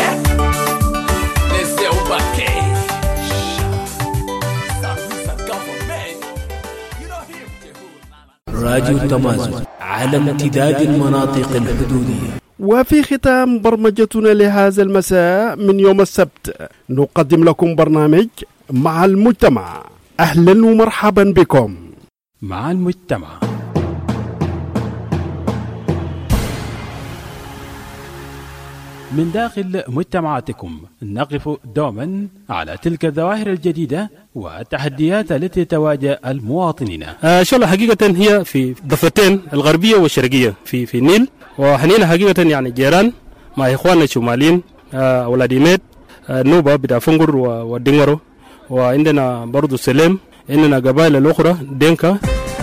Nese Ubake راديو تمازن على امتداد المناطق الحدودية. وفي ختام برمجتنا لهذا المساء من يوم السبت نقدم لكم برنامج مع المجتمع. أهلا ومرحبا بكم مع المجتمع. من داخل مجتمعاتكم نقف دوما على تلك الظواهر الجديدة والتحديات التي تواجه المواطنين. آه شو حقيقة هي في ضفتين الغربية والشرقية في في النيل، وحنينا حقيقة يعني جيران مع إخواننا الشماليين آه ولاديميت آه نوبة بتاع فنجر ودينغرو، وعندنا برضو سليم، عندنا قبائل الأخرى دينكا.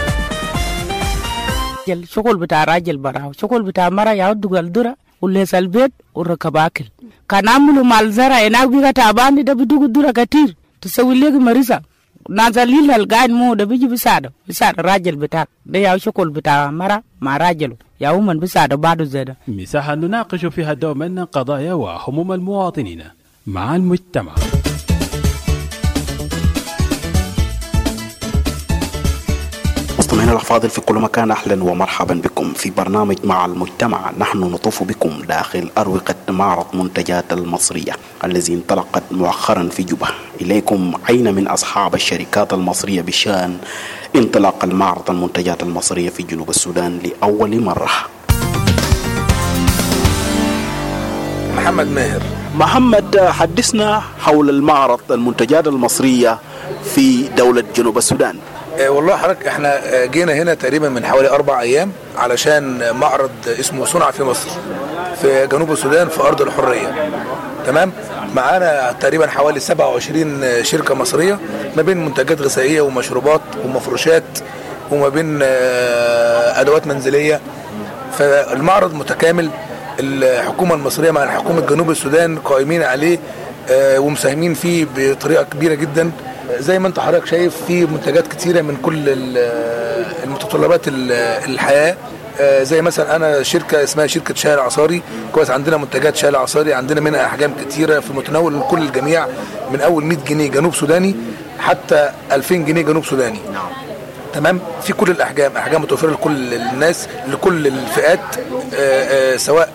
شغل بتاع راجل براو، شغل بتاع مرة يعود قلدرة وليس البيت وركب أكل. كان عملوا مال زرع هناك بيجا تعبان ده بدو قدرة كتير تسوي ليه مريضة نازلين القاعد مو ده بيجي بساعده بساعد راجل بتاعك ده يا شغل بتاع مرة مع راجله يا ومن بساعده بعده زيادة. مساحة نناقش فيها دوما قضايا وهموم المواطنين مع المجتمع. مستمعينا الأفاضل في كل مكان، أهلا ومرحبا بكم في برنامج مع المجتمع. نحن نطوف بكم داخل أروقة معرض منتجات المصرية الذي انطلقت مؤخرا في جوبا. إليكم أين من أصحاب الشركات المصرية بشأن انطلاق المعرض المنتجات المصرية في جنوب السودان لأول مرة. محمد ماهر. محمد، حدثنا حول المعرض المنتجات المصرية في دولة جنوب السودان. والله حضرتك احنا جينا هنا تقريبا من حوالي اربع ايام علشان معرض اسمه صنع في مصر في جنوب السودان في ارض الحرية. تمام، معانا تقريبا حوالي سبعة وعشرين شركة مصرية ما بين منتجات غذائية ومشروبات ومفروشات وما بين ادوات منزلية. فالمعرض متكامل، الحكومة المصرية مع حكومة جنوب السودان قائمين عليه ومساهمين فيه بطريقة كبيرة جدا. زي ما انت حضرتك شايف في منتجات كتيرة من كل المتطلبات الحياة، زي مثلا انا شركة اسمها شركة شاي العصاري كويس، عندنا منتجات شاي العصاري، عندنا منها احجام كتيرة في متناول كل الجميع، من اول مية جنيه جنوب سوداني حتى ألفين جنيه جنوب سوداني. تمام، في كل الاحجام، احجام متوفرة لكل الناس لكل الفئات، سواء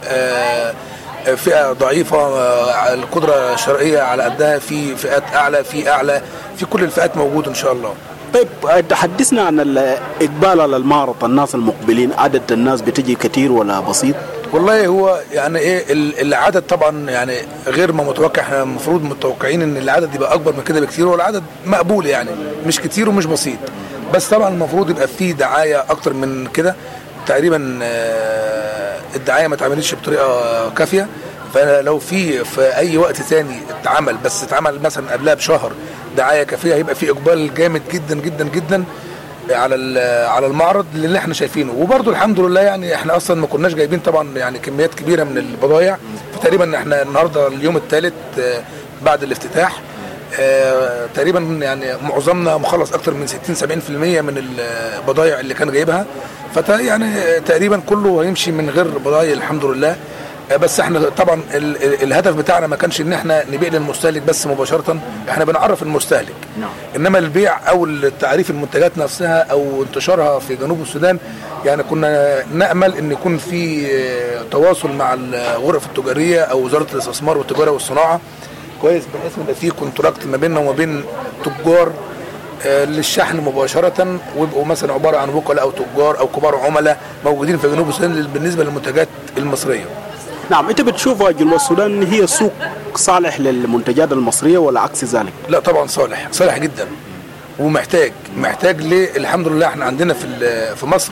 فئة ضعيفة القدرة الشرعية على قدها، في فئات أعلى، في أعلى، في كل الفئات موجود إن شاء الله. طيب تحدثنا عن الإقبال على المعرض، الناس المقبلين، عدد الناس بتجي كتير ولا بسيط؟ والله هو يعني إيه العدد طبعا يعني غير ما متوقع، احنا المفروض متوقعين إن العدد يبقى أكبر من كده بكتير، والعدد مقبول يعني مش كتير ومش بسيط، بس طبعا المفروض يبقى فيه دعاية أكتر من كده. تقريبا الدعاية ما تعملش بطريقة كافية، فلو في في أي وقت ثاني اتعمل، بس اتعمل مثلا قبلها بشهر دعاية كافية، هيبقى في إقبال جامد جدا جدا جدا على على المعرض اللي احنا شايفينه. وبرضو الحمد لله يعني احنا أصلا ما كناش جايبين طبعا يعني كميات كبيرة من البضائع، فتقريبا احنا النهاردة اليوم الثالث بعد الافتتاح، آه تقريبا يعني معظمنا مخلص اكتر من ستين سبعين في المية من البضائع اللي كان جايبها، فتا يعني تقريبا كله هيمشي من غير بضائع الحمد لله. آه بس احنا طبعا ال ال الهدف بتاعنا ما كانش ان احنا نبيع للمستهلك بس مباشرة، احنا بنعرف المستهلك. نعم. انما البيع او تعريف المنتجات نفسها او انتشارها في جنوب السودان يعني كنا نأمل ان يكون في تواصل مع الغرف التجارية او وزارة الاستثمار والتجارة والصناعة كويس، بحيث ان في كونتراكت ما بيننا وما بين تجار آه للشحن مباشره، ويبقوا مثلا عباره عن وكلاء او تجار او كبار عملاء موجودين في جنوب السودان بالنسبه للمنتجات المصريه. نعم، انت بتشوف جنوب السودان هي سوق صالح للمنتجات المصريه ولا عكس ذلك؟ لا طبعا صالح، صالح جدا ومحتاج محتاج ليه. الحمد لله احنا عندنا في في مصر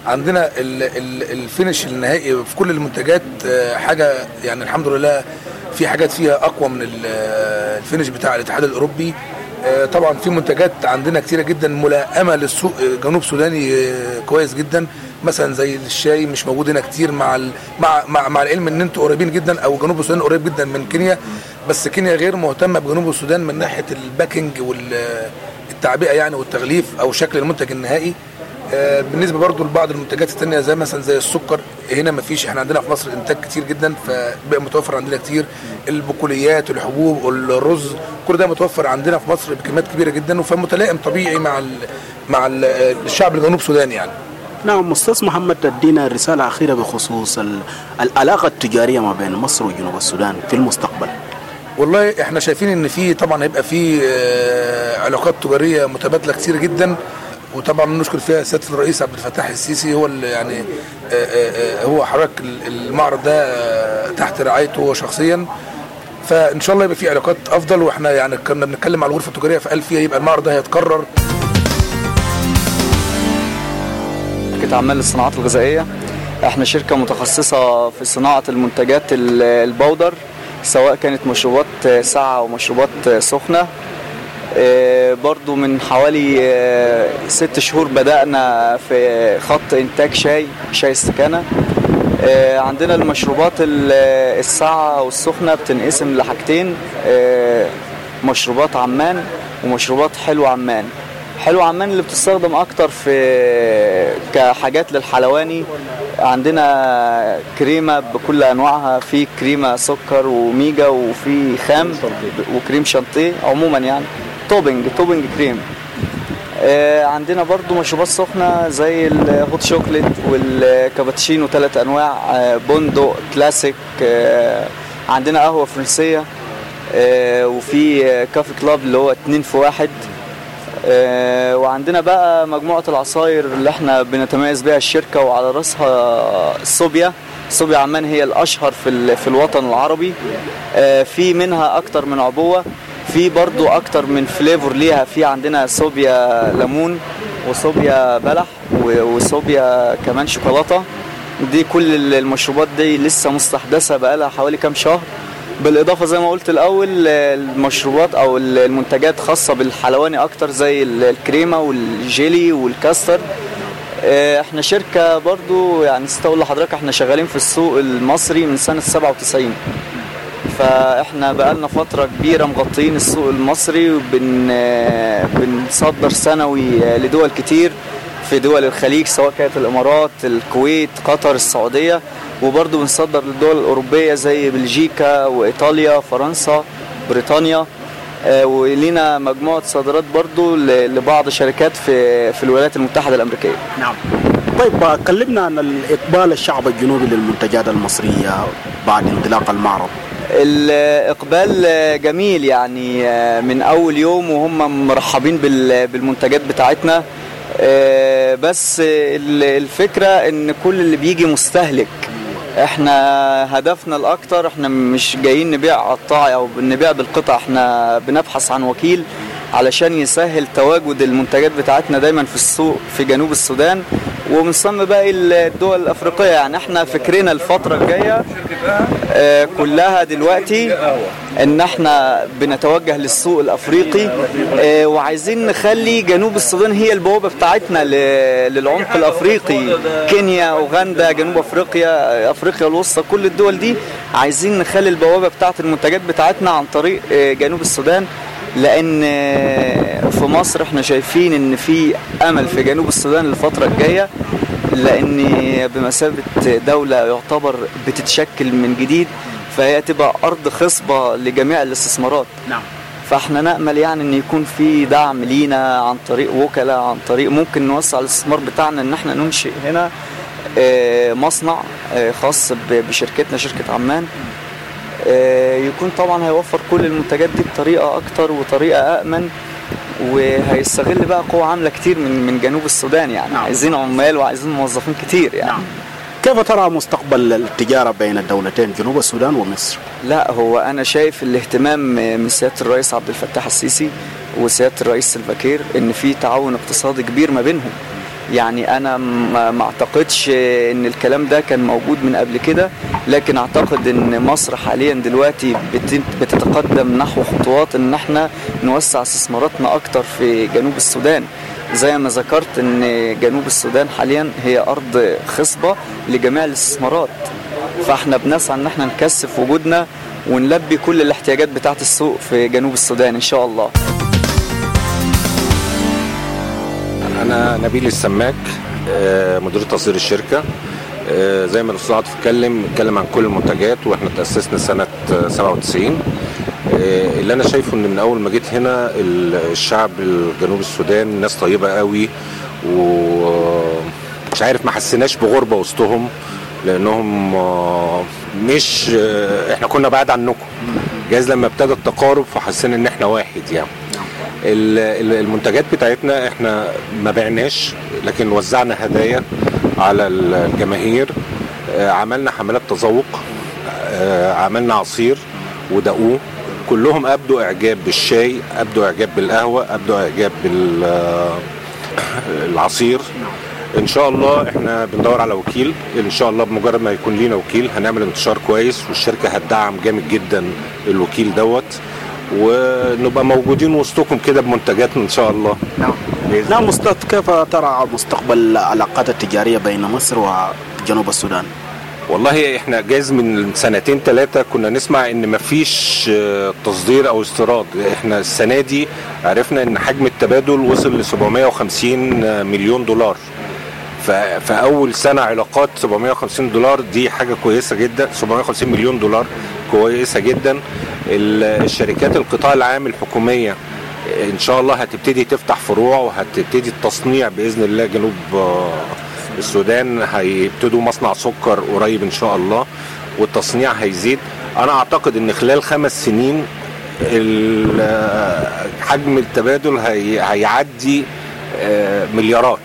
عندنا ال ال الفينش النهائي في كل المنتجات حاجه يعني الحمد لله، في حاجات فيها اقوى من الفينش بتاع الاتحاد الاوروبي. طبعا في منتجات عندنا كتيره جدا ملائمه للسوق جنوب سوداني كويس جدا، مثلا زي الشاي مش موجود هنا كتير، مع مع مع, مع العلم ان انتوا قريبين جدا او جنوب السودان قريب جدا من كينيا، بس كينيا غير مهتمه بجنوب السودان من ناحيه الباكينج والتعبئه يعني والتغليف او شكل المنتج النهائي. بالنسبه برضو لبعض المنتجات الثانيه زي مثلا زي السكر، هنا ما فيش، احنا عندنا في مصر انتاج كتير جدا فبقى متوفر عندنا كتير. البقوليات، الحبوب، الرز، كل ده متوفر عندنا في مصر بكميات كبيره جدا، فمتلائم طبيعي مع ال مع ال الشعب الجنوب سوداني يعني. نعم أستاذ محمد، تدينا رسالة أخيرة بخصوص العلاقة التجارية ما بين مصر وجنوب السودان في المستقبل. والله احنا شايفين ان في طبعا هيبقى في علاقات تجارية متبادلة كتير جدا، وطبعا نشكر فيها سيادة الرئيس عبد الفتاح السيسي، هو اللي يعني هو حرك المعرض ده تحت رعايته هو شخصيا، فان شاء الله يبقى في علاقات افضل. واحنا يعني كنا بنتكلم على الغرفة التجارية فقال فيها يبقى المعرض ده هيتكرر. شركة عمال للصناعات الغذائية، احنا شركة متخصصة في صناعة المنتجات البودر، سواء كانت مشروبات ساقعة او مشروبات سخنة. برضو من حوالي ست شهور بدأنا في خط انتاج شاي شاي استكانة. عندنا المشروبات الساقعة والسخنة بتنقسم لحاجتين، مشروبات عمان ومشروبات حلو عمان. حلو عمان اللي بتستخدم اكتر في كحاجات للحلواني، عندنا كريمه بكل انواعها، في كريمه سكر وميجا وفي خام وكريم شانتيه، عموما يعني توبنج توبنج كريم. عندنا برضو مشروبات سخنه زي الهوت شوكليت والكابتشينو ثلاث انواع، بندق كلاسيك، عندنا قهوه فرنسيه، وفي كافي كلاب اللي هو اتنين في واحد. آه وعندنا بقى مجموعة العصاير اللي احنا بنتميز بها الشركة، وعلى رأسها الصوبيا. صوبيا عمان هي الأشهر في في الوطن العربي، آه في منها أكتر من عبوة، في برضو أكتر من فليفور ليها، في عندنا صوبيا ليمون وصوبيا بلح وصوبيا كمان شوكولاتة. دي كل المشروبات دي لسه مستحدثة بقالها حوالي كام شهر، بالإضافة زي ما قلت الأول المشروبات أو المنتجات خاصة بالحلواني أكتر زي الكريمة والجيلي والكاستر. احنا شركة برضو يعني استقول لحضرتك احنا شغالين في السوق المصري من سنة سبعة وتسعين، فاحنا بقالنا فترة كبيرة مغطيين السوق المصري، وبن بنصدر سنوي لدول كتير في دول الخليج، سواء كانت الإمارات، الكويت، قطر، السعودية، وبرضو بنصدر للدول الأوروبية زي بلجيكا وإيطاليا، فرنسا، بريطانيا، ولينا مجموعة صادرات برضو لبعض شركات في في الولايات المتحدة الأمريكية. نعم. طيب كلمنا عن الإقبال الشعب الجنوبي للمنتجات المصرية بعد انطلاق المعرض. الإقبال جميل يعني، من أول يوم وهم مرحبين بالمنتجات بتاعتنا، بس الفكرة ان كل اللي بيجي مستهلك. احنا هدفنا الاكتر، احنا مش جايين نبيع قطاعي او نبيع بالقطع، احنا بنبحث عن وكيل علشان يسهل تواجد المنتجات بتاعتنا دايما في السوق في جنوب السودان ومنصم باقي الدول الافريقيه. يعني احنا فكرنا الفتره الجايه اه كلها دلوقتي ان احنا بنتوجه للسوق الافريقي، اه وعايزين نخلي جنوب السودان هي البوابه بتاعتنا للعمق الافريقي. كينيا، اوغندا، جنوب افريقيا، افريقيا الوسطى، كل الدول دي عايزين نخلي البوابه بتاعت المنتجات بتاعتنا عن طريق اه جنوب السودان، لان في مصر احنا شايفين ان في امل في جنوب السودان الفتره الجايه، لان بمثابه دوله يعتبر بتتشكل من جديد، فهي تبقى ارض خصبه لجميع الاستثمارات. نعم. فاحنا نامل يعني ان يكون في دعم لينا عن طريق وكلاء، عن طريق ممكن نوسع الاستثمار بتاعنا، ان احنا ننشئ هنا مصنع خاص بشركتنا شركه عمان، يكون طبعا هيوفر كل المنتجات دي بطريقه اكتر وطريقه امن، وهيستغل بقى قوة عاملة كتير من من جنوب السودان. يعني نعم. عايزين عمال وعايزين موظفين كتير يعني. نعم. كيف ترى مستقبل التجارة بين الدولتين جنوب السودان ومصر؟ لا، هو أنا شايف الاهتمام من سيادة الرئيس عبد الفتاح السيسي وسيادة الرئيس سلفا كير إن في تعاون اقتصادي كبير ما بينهم. يعني أنا ما أعتقدش إن الكلام ده كان موجود من قبل كده، لكن أعتقد إن مصر حاليا دلوقتي بتتقدم نحو خطوات إن احنا نوسع استثماراتنا أكتر في جنوب السودان. زي ما ذكرت إن جنوب السودان حاليا هي أرض خصبة لجميع الاستثمارات، فاحنا بنسعى إن احنا نكثف وجودنا ونلبي كل الاحتياجات بتاعة السوق في جنوب السودان إن شاء الله. أنا نبيل السماك، مدير تصدير الشركة. زي ما الأستاذ عاطف اتكلم اتكلم عن كل المنتجات، واحنا تأسسنا سنة سبعة وتسعين. اللي أنا شايفه إن من أول ما جيت هنا الشعب الجنوب السودان ناس طيبة قوي، ومش عارف ما حسيناش بغربة وسطهم، لأنهم مش احنا كنا بعاد عنكم. جايز لما ابتدى التقارب فحسينا إن احنا واحد. يعني المنتجات بتاعتنا احنا ما بعناش، لكن وزعنا هدايا على الجماهير. عملنا حملات تذوق، عملنا عصير ودقوه، كلهم ابدوا اعجاب بالشاي، ابدوا اعجاب بالقهوه، ابدوا اعجاب بالعصير. ان شاء الله احنا بندور على وكيل، ان شاء الله بمجرد ما يكون لينا وكيل هنعمل انتشار كويس، والشركه هتدعم جامد جدا الوكيل دوت، ونبقى موجودين وسطكم كده بمنتجاتنا ان شاء الله. نعم أستاذ، كيف ترى مستقبل العلاقات التجارية بين مصر وجنوب السودان؟ والله احنا جايز من سنتين ثلاثة كنا نسمع ان مفيش تصدير او استيراد. احنا السنة دي عرفنا ان حجم التبادل وصل ل سبعمائة وخمسين مليون دولار. فأول سنة علاقات سبعمائة وخمسين دولار دي حاجة كويسة جدا، سبعمائة وخمسين مليون دولار كويسة جدا. الشركات القطاع العام الحكومية ان شاء الله هتبتدي تفتح فروع، وهتبتدي التصنيع باذن الله. جنوب السودان هيبتدوا مصنع سكر قريب ان شاء الله، والتصنيع هيزيد. انا اعتقد ان خلال خمس سنين حجم التبادل هيعدي مليارات.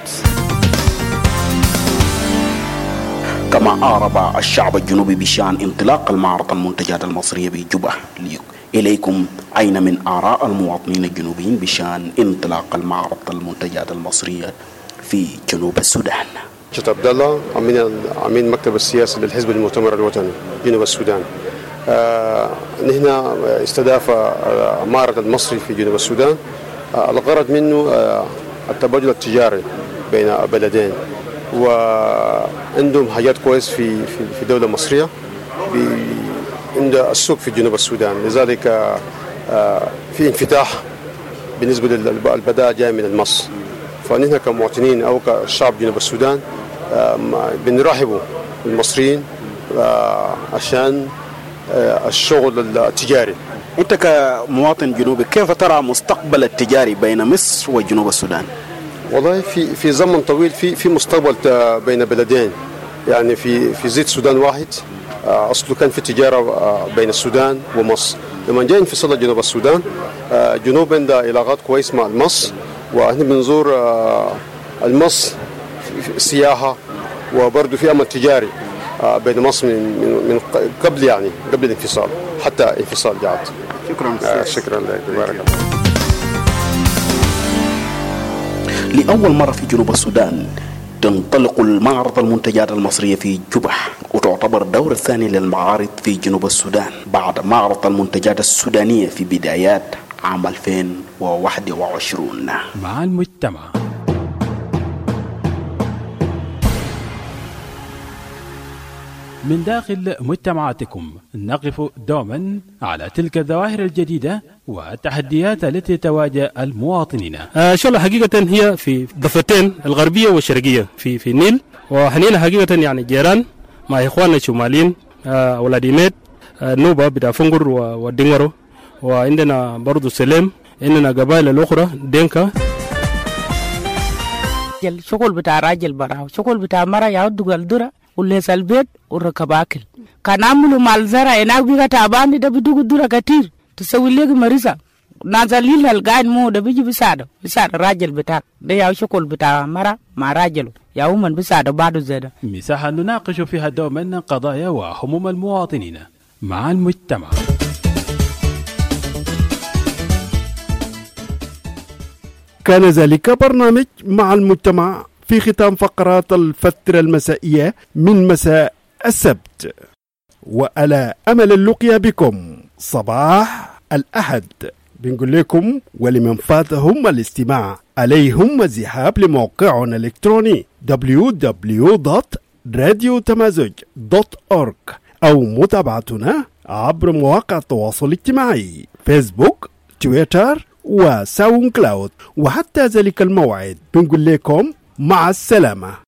كما أعرب الشعب الجنوبي بشأن انطلاق المعرض المنتجات المصرية بجوبة، إليكم أين من آراء المواطنين الجنوبيين بشأن انطلاق المعرض المنتجات المصرية في جنوب السودان. شت عبد الله، أمين أمين مكتب السياسي للحزب المؤتمر الوطني جنوب السودان. آه نحن استضاف المعرض المصري في جنوب السودان. آه الغرض منه آه التبادل التجاري بين بلدين، وعندهم حاجات كويس في في دولة مصرية عند السوق في جنوب السودان. لذلك في انفتاح بالنسبة للبضائع جاية من مصر. فنحن كمواطنين أو كشعب جنوب السودان بنرحبوا المصريين عشان الشغل التجاري. أنت كمواطن جنوبي كيف ترى مستقبل التجاري بين مصر وجنوب السودان؟ والله في في زمن طويل في في مستقبل بين بلدين، يعني في في زيت سودان واحد. أصله كان في تجارة بين السودان ومصر. لما جاء انفصال جنوب السودان، جنوب عنده علاقات كويس مع مصر، وإحنا بنزور مصر سياحة، وبرضه في أمل تجاري بين مصر من من قبل، يعني قبل الانفصال، حتى انفصال جاد. شكرا. آه شكرا لك، بارك الله. لأول مرة في جنوب السودان تنطلق المعرض المنتجات المصرية في جوبة، وتعتبر الدور الثاني للمعارض في جنوب السودان بعد معرض المنتجات السودانية في بدايات عام ألفين وواحد وعشرين. مع المجتمع. من داخل مجتمعاتكم نقف دوما على تلك الظواهر الجديدة والتحديات التي تواجه المواطنين. آه شاء الله حقيقة هي في ضفتين الغربية والشرقية في في النيل، وحنينا حقيقة يعني جيران مع إخواننا الشماليين، آه ولاديميت، آه نوبة بتاع فنجر ودينغرو، وعندنا برضو سليم، عندنا قبائل الأخرى دينكا. شغل بتاع راجل براو، شغل بتاع مرة يعود الدرة وليس البيت وركب أكل. كان عملوا مال زرع هناك بيجا تعبان ده بدوق الدرة كتير تسوي لك مريضة نازلين القاعد مو ده بيجي بيساعده بيساعد الراجل بتاعك ده يا شغل بتاع مرة مع راجله يا ومن بيساعده بعده زيادة. مساحة نناقش فيها دوما قضايا وهموم المواطنين مع المجتمع. كان ذلك برنامج مع المجتمع في ختام فقرات الفترة المسائية من مساء السبت، وعلى أمل اللقيا بكم صباح الأحد. بنقول لكم ولمن فاتهم الاستماع عليهم الذهاب لموقعنا الإلكتروني دبليو دبليو دوت راديو تمازج دوت أورج أو متابعتنا عبر مواقع التواصل الاجتماعي فيسبوك، تويتر وساوند كلاود. وحتى ذلك الموعد بنقول لكم مع السلامة.